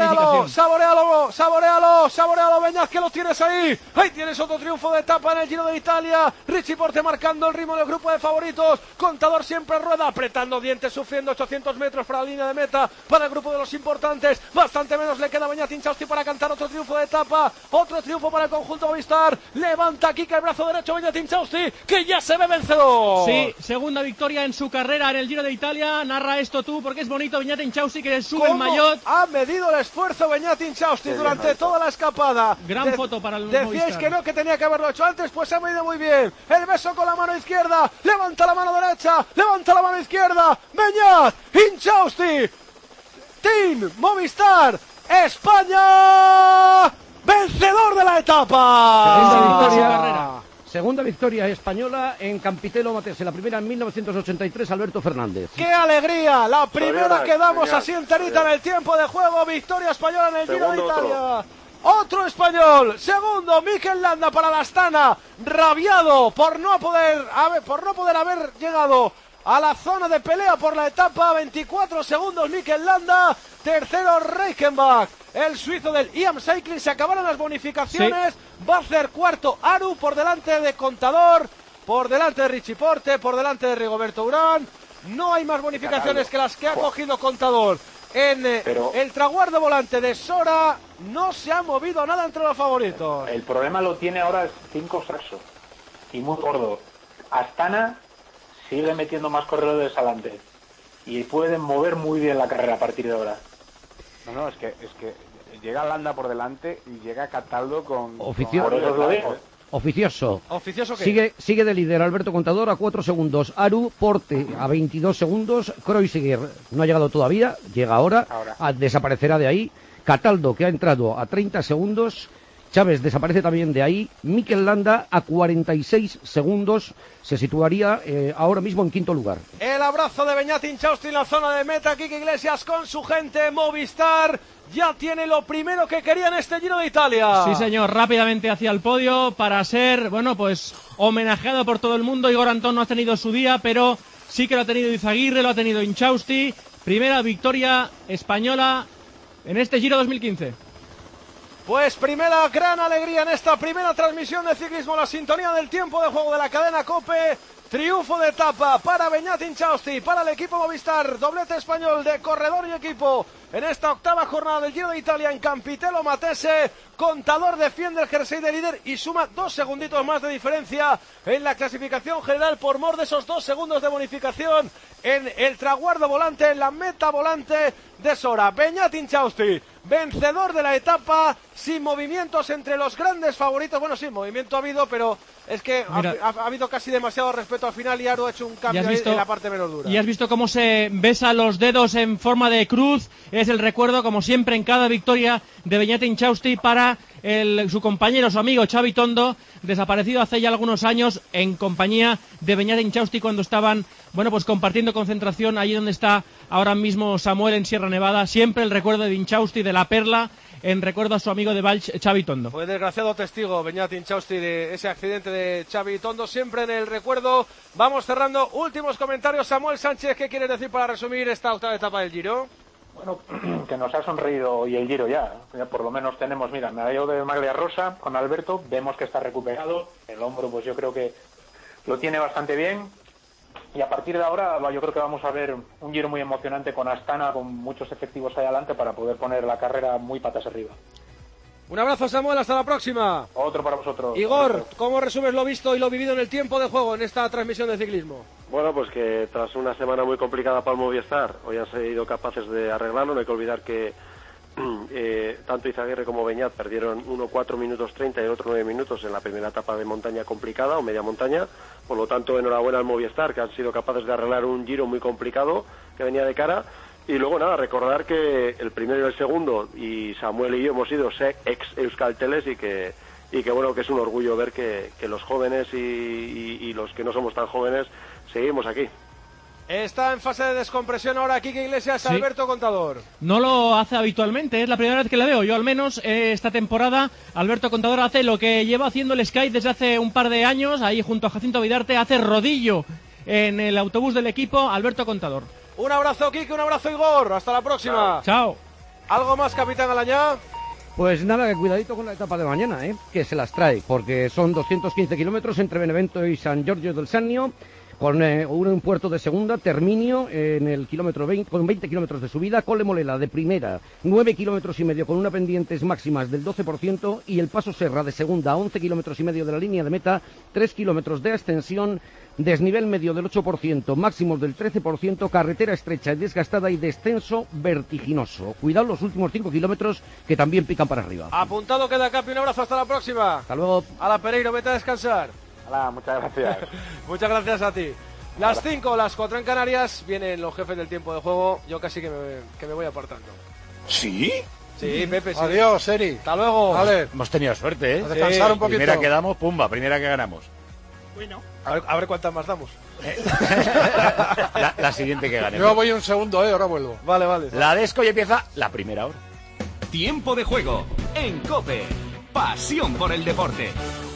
Saborealo, Beñat, que lo tienes ahí. Ahí tienes otro triunfo de etapa en el Giro de Italia. Richie Porte marcando el ritmo del grupo de favoritos. Contador siempre rueda, apretando dientes, sufriendo 800 metros para la línea de meta para el grupo de los importantes. Bastante menos le queda a Beñat Inchausti para cantar otro triunfo de etapa. Otro triunfo para el conjunto Movistar. Levanta Kike el brazo derecho Beñat Inchausti, que ya se ve vencedor. Sí, segunda victoria en su carrera en el Giro de Italia. Narra esto tú, porque es bonito Beñat Inchausti, que sube el maillot. Ha medido el esfuerzo Beñat Inchausti durante toda la escapada. Gran foto para el Decíais Movistar. que no, que tenía que haberlo hecho antes, pues se ha medido muy bien. El beso con la mano izquierda, levanta la mano derecha, levanta la mano izquierda. Beñat Inchausti, Team Movistar España, vencedor de la etapa. Segunda victoria española en Campitello Matese, la primera en 1983, Alberto Fernández. ¡Qué alegría! La primera que damos así enterita en el tiempo de juego. Victoria española en el Giro de Italia. Otro español, segundo, Mikel Landa para la Astana, rabiado por no poder haber llegado a la zona de pelea por la etapa. 24 segundos Mikel Landa, tercero Reichenbach, el suizo del IAM Cycling. Se acabaron las bonificaciones, va a hacer cuarto Aru, por delante de Contador, por delante de Richie Porte, por delante de Rigoberto Urán. No hay más bonificaciones que las que ha cogido Contador. En el traguardo volante de Sora no se ha movido nada entre los favoritos. El problema lo tiene ahora el 5 Saxo, y muy gordo. Astana sigue metiendo más corredores adelante y pueden mover muy bien la carrera a partir de ahora. No, es que llega Landa por delante y llega Cataldo con... Oficioso. ¿Oficioso qué? Sigue de líder Alberto Contador a 4 segundos. Aru, Porte a 22 segundos. Kreuziger no ha llegado todavía, llega ahora. Desaparecerá de ahí. Cataldo, que ha entrado a 30 segundos. Chávez desaparece también de ahí. Mikel Landa a 46 segundos. Se situaría ahora mismo en quinto lugar. El abrazo de Beñat Inchausti en la zona de meta. Quique Iglesias con su gente. Movistar ya tiene lo primero que quería en este Giro de Italia. Sí, señor, rápidamente hacia el podio para ser, bueno, pues homenajeado por todo el mundo. Igor Antón no ha tenido su día, pero sí que lo ha tenido Izaguirre, lo ha tenido Inchausti. Primera victoria española en este Giro 2015. Pues primera gran alegría en esta primera transmisión de ciclismo, la sintonía del tiempo de juego de la cadena COPE. Triunfo de etapa para Beñat Inchausti, para el equipo Movistar, doblete español de corredor y equipo en esta octava jornada del Giro de Italia en Campitello Matese. Contador defiende el jersey de líder y suma 2 segunditos más de diferencia en la clasificación general por mor de esos 2 segundos de bonificación en el traguardo volante, en la meta volante de Sora. Beñat Inchausti, vencedor de la etapa, sin movimientos entre los grandes favoritos. Bueno, sí, movimiento ha habido, pero es que ha habido casi demasiado respeto al final y Aru ha hecho un cambio en la parte menos dura. Y has visto cómo se besa los dedos en forma de cruz. Es el recuerdo, como siempre, en cada victoria de Beñat Inchausti para su compañero, su amigo Xavi Tondo, desaparecido hace ya algunos años en compañía de Beñat Inchausti cuando estaban, bueno, pues compartiendo concentración allí donde está ahora mismo Samuel en Sierra Nevada. Siempre el recuerdo de Inchausti, de la Perla, en recuerdo a su amigo de Valls, Xavi Tondo. Fue desgraciado testigo Beñat Inchausti de ese accidente de Xavi Tondo, siempre en el recuerdo. Vamos cerrando, últimos comentarios. Samuel Sánchez, ¿qué quieres decir para resumir esta octava etapa del Giro? Bueno, que nos ha sonreído hoy el Giro ya por lo menos tenemos, mira, medallo de Maglia Rosa con Alberto, vemos que está recuperado, el hombro pues yo creo que lo tiene bastante bien. Y a partir de ahora yo creo que vamos a ver un Giro muy emocionante con Astana, con muchos efectivos ahí adelante para poder poner la carrera muy patas arriba. Un abrazo, Samuel, hasta la próxima. Otro para vosotros. Igor, ¿cómo resumes lo visto y lo vivido en el tiempo de juego en esta transmisión de ciclismo? Bueno, pues que tras una semana muy complicada para el Movistar, hoy han sido capaces de arreglarlo. No hay que olvidar que tanto Izaguirre como Beñat perdieron uno 4 minutos 30 y el otro 9 minutos en la primera etapa de montaña complicada o media montaña. Por lo tanto, enhorabuena al Movistar, que han sido capaces de arreglar un Giro muy complicado que venía de cara. Y luego nada, recordar que el primero y el segundo, y Samuel y yo hemos sido ex Euskalteles y que bueno, que es un orgullo ver que los jóvenes y los que no somos tan jóvenes seguimos aquí. Está en fase de descompresión ahora Quique Iglesias, sí. Alberto Contador. No lo hace habitualmente, es la primera vez que le veo. Yo al menos esta temporada Alberto Contador hace lo que lleva haciendo el Sky desde hace un par de años, ahí junto a Jacinto Vidarte, hace rodillo en el autobús del equipo. Alberto Contador. Un abrazo, Quique, un abrazo, Igor. Hasta la próxima. Chao. ¿Algo más, capitán Alañá? Pues nada, que cuidadito con la etapa de mañana, que se las trae, porque son 215 kilómetros entre Benevento y San Giorgio del Sannio, con un puerto de segunda, Terminio, en el kilómetro 20, con 20 kilómetros de subida, Colle Molela de primera, 9 kilómetros y medio, con una pendientes máximas del 12%, y el Paso Serra de segunda, 11 kilómetros y medio de la línea de meta, 3 kilómetros de ascensión, desnivel medio del 8%, máximos del 13%, carretera estrecha y desgastada y descenso vertiginoso. Cuidado los últimos 5 kilómetros que también pican para arriba. Apuntado queda, Capi, un abrazo, hasta la próxima. Hasta luego. A la Pereiro, vete a descansar. Hola, muchas gracias. Muchas gracias a ti. Las 5, las 4 en Canarias, vienen los jefes del tiempo de juego, yo casi que me voy apartando. ¿Sí? Sí, Pepe, sí. Adiós, Eri. Hasta luego. Vale. Hemos tenido suerte, ¿eh? A descansar un poquito. Primera que damos, pumba, primera que ganamos. Bueno. A ver cuántas más damos. La siguiente que ganemos. Yo voy un segundo, ahora vuelvo. Vale. La desco y empieza la primera hora. Tiempo de juego en COPE. Pasión por el deporte.